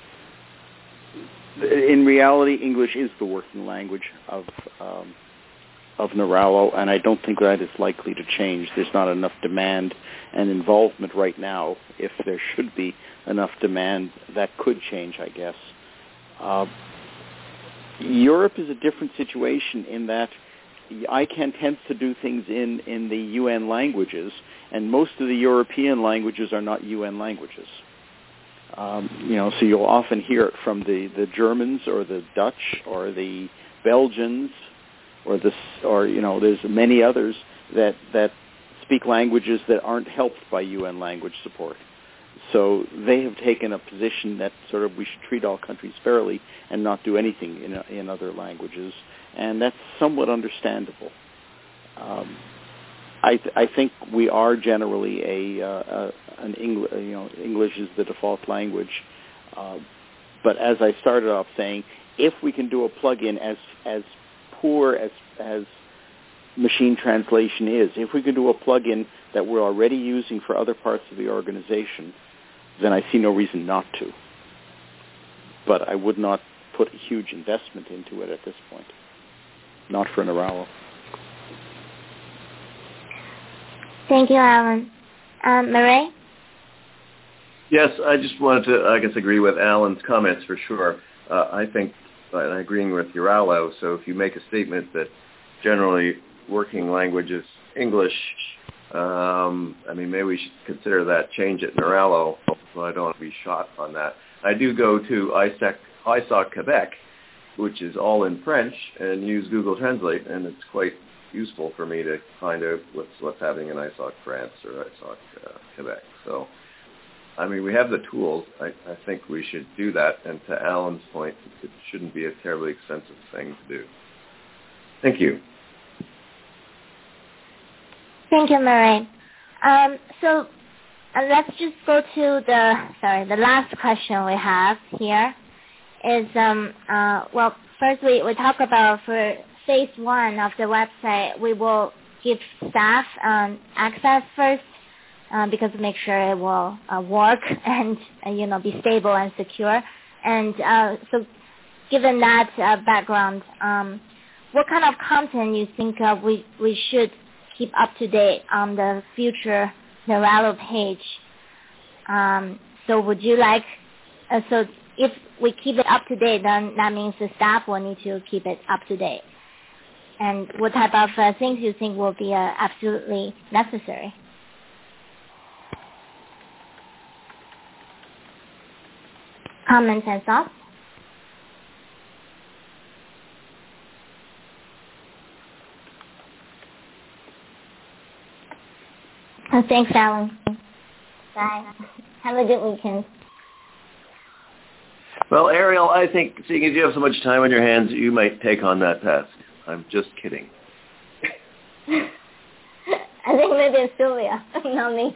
in reality, English is the working language of um, of Navarro, and I don't think that is likely to change. There's not enough demand and involvement right now. If there should be enough demand, that could change, I guess. Uh, Europe is a different situation in that I C A N tends to do things in, in the U N languages, and most of the European languages are not U N languages. Um, you know, so you'll often hear it from the, the Germans or the Dutch or the Belgians or the or you know, there's many others that that speak languages that aren't helped by U N language support. So they have taken a position that sort of we should treat all countries fairly and not do anything in in other languages, and that's somewhat understandable. Um, I th- I think we are generally a, uh, a an English you know English is the default language, uh, but as I started off saying, if we can do a plug-in as as poor as as machine translation is, if we can do a plug-in that we're already using for other parts of the organization, then I see no reason not to. But I would not put a huge investment into it at this point. Not for Navarro. Thank you, Alan. Um, Murray? Yes, I just wanted to, I guess, agree with Alan's comments for sure. Uh, I think I'm agreeing with Uralo. So if you make a statement that generally working language is English, um, I mean, maybe we should consider that, change it in Uralo, so I don't want to be shot on that. I do go to I S O C Quebec, which is all in French, and use Google Translate, and it's quite useful for me to find out what's what's happening in I S O C France or I S O C uh, Quebec. So, I mean, we have the tools. I, I think we should do that. And to Alan's point, it shouldn't be a terribly expensive thing to do. Thank you. Thank you, Murray. Um, so uh, let's just go to the, sorry, the last question we have here is, um, uh, well, first we, we talk about for phase one of the website, we will give staff um, access first uh, because to make sure it will uh, work and, uh, you know, be stable and secure. And uh, so given that uh, background, um, what kind of content you think uh, we, we should keep up to date on the future Neurallo page? Um, so would you like, uh, so if we keep it up to date, then that means the staff will need to keep it up to date. And what type of uh, things you think will be uh, absolutely necessary? Comments and thoughts? Oh, thanks, Alan. Bye. Have a good weekend. Well, Ariel, I think seeing as you have so much time on your hands, you might take on that task. I'm just kidding. I think maybe it's Sylvia, not me.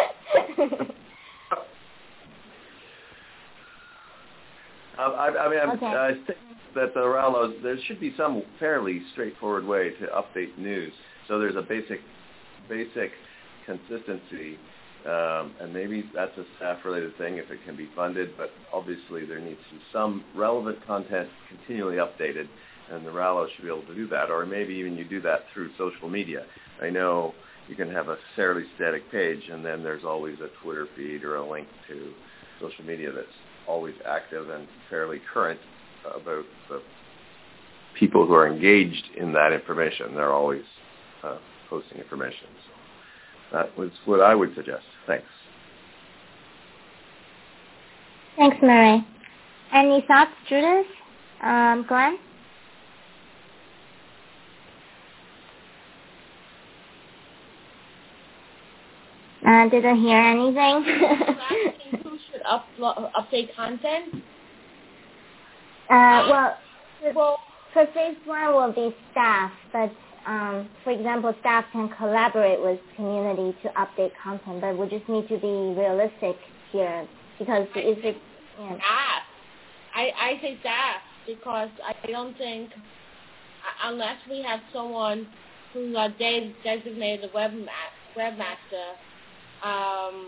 uh, I, I mean, I'm, okay. I think that the Rallos, there should be some fairly straightforward way to update news. So there's a basic, basic consistency. Um, and maybe that's a staff-related thing if it can be funded, but obviously there needs to be some relevant content continually updated, and the Rallo should be able to do that, or maybe even you do that through social media. I know you can have a fairly static page, and then there's always a Twitter feed or a link to social media that's always active and fairly current about the people who are engaged in that information. They're always uh, posting information. So that was what I would suggest. Thanks. Thanks, Murray. Any thoughts, Judith? Um, Glenn? I uh, didn't hear anything. Who should upload, update content? Uh, well, well, for phase one will be staff, but Um, for example, staff can collaborate with community to update content, but we just need to be realistic here because I is it yeah. staff? I, I say staff because I don't think unless we have someone who's a de- designated web webmaster, um,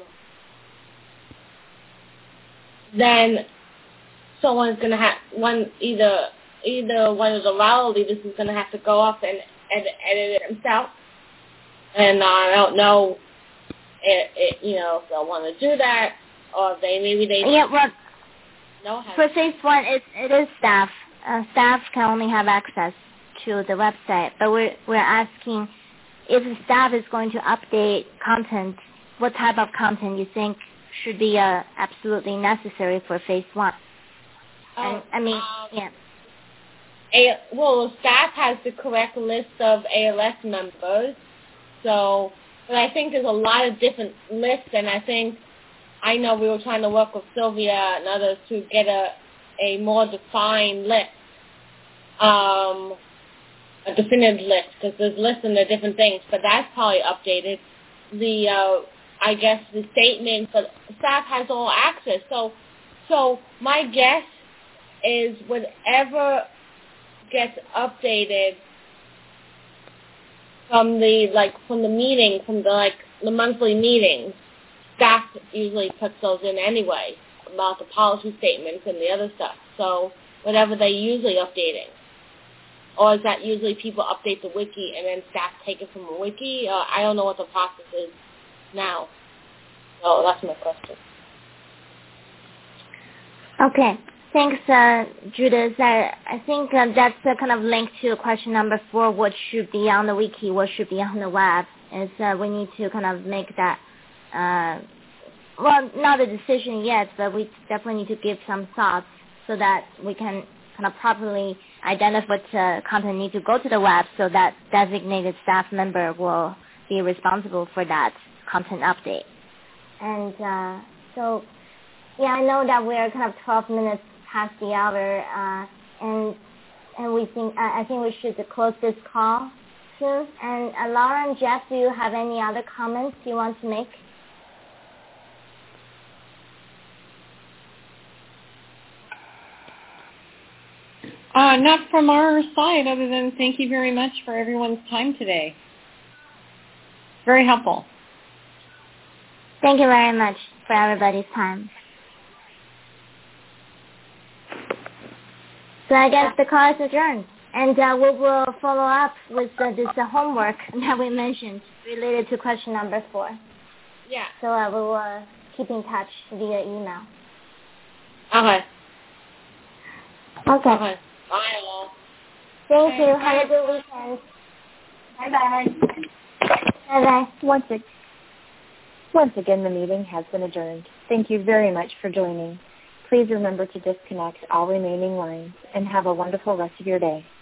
then someone's gonna have one either either one of the Rallo leaders is gonna have to go off and and edit it himself, and uh, I don't know, it, it, you know, if they'll want to do that, or if they maybe they yeah. Well, know how. For phase one, it it is staff. Uh, staff can only have access to the website, but we're we're asking if the staff is going to update content. What type of content you think should be uh, absolutely necessary for phase one? Oh, and, I mean, um, yeah. A, well, staff has the correct list of A L S members, so, but I think there's a lot of different lists, and I think, I know we were trying to work with Sylvia and others to get a, a more defined list, um, a definitive list, because there's lists and there are different things, but that's probably updated. The, uh, I guess the statement, but staff has all access, so, so my guess is whatever gets updated from the like from the meeting, from the like the monthly meetings. Staff usually puts those in anyway about the policy statements and the other stuff. So whatever they usually updating, or is that usually people update the wiki and then staff take it from the wiki? Uh, I don't know what the process is now. So that's my question. Okay. Thanks, uh, Judith. I, I think uh, that's uh, kind of linked to question number four, what should be on the wiki, what should be on the web, is uh, we need to kind of make that, uh, well, not a decision yet, but we definitely need to give some thoughts so that we can kind of properly identify what uh, content needs to go to the web so that designated staff member will be responsible for that content update. And uh, so, yeah, I know that we're kind of twelve minutes past the hour, uh, and and we think uh, I think we should close this call soon. And uh, Laura and Jeff, do you have any other comments you want to make? Uh, not from our side, other than thank you very much for everyone's time today. Very helpful. Thank you very much for everybody's time. So I guess the call is adjourned. And uh, we will follow up with uh, this uh, homework that we mentioned related to question number four. Yeah. So uh, we will uh, keep in touch via email. Okay. Okay. Okay. Bye, all. Thank Okay, you. bye. Have a good weekend. Bye-bye. Bye-bye. Once, ag- once again, the meeting has been adjourned. Thank you very much for joining. Please remember to disconnect all remaining lines and have a wonderful rest of your day.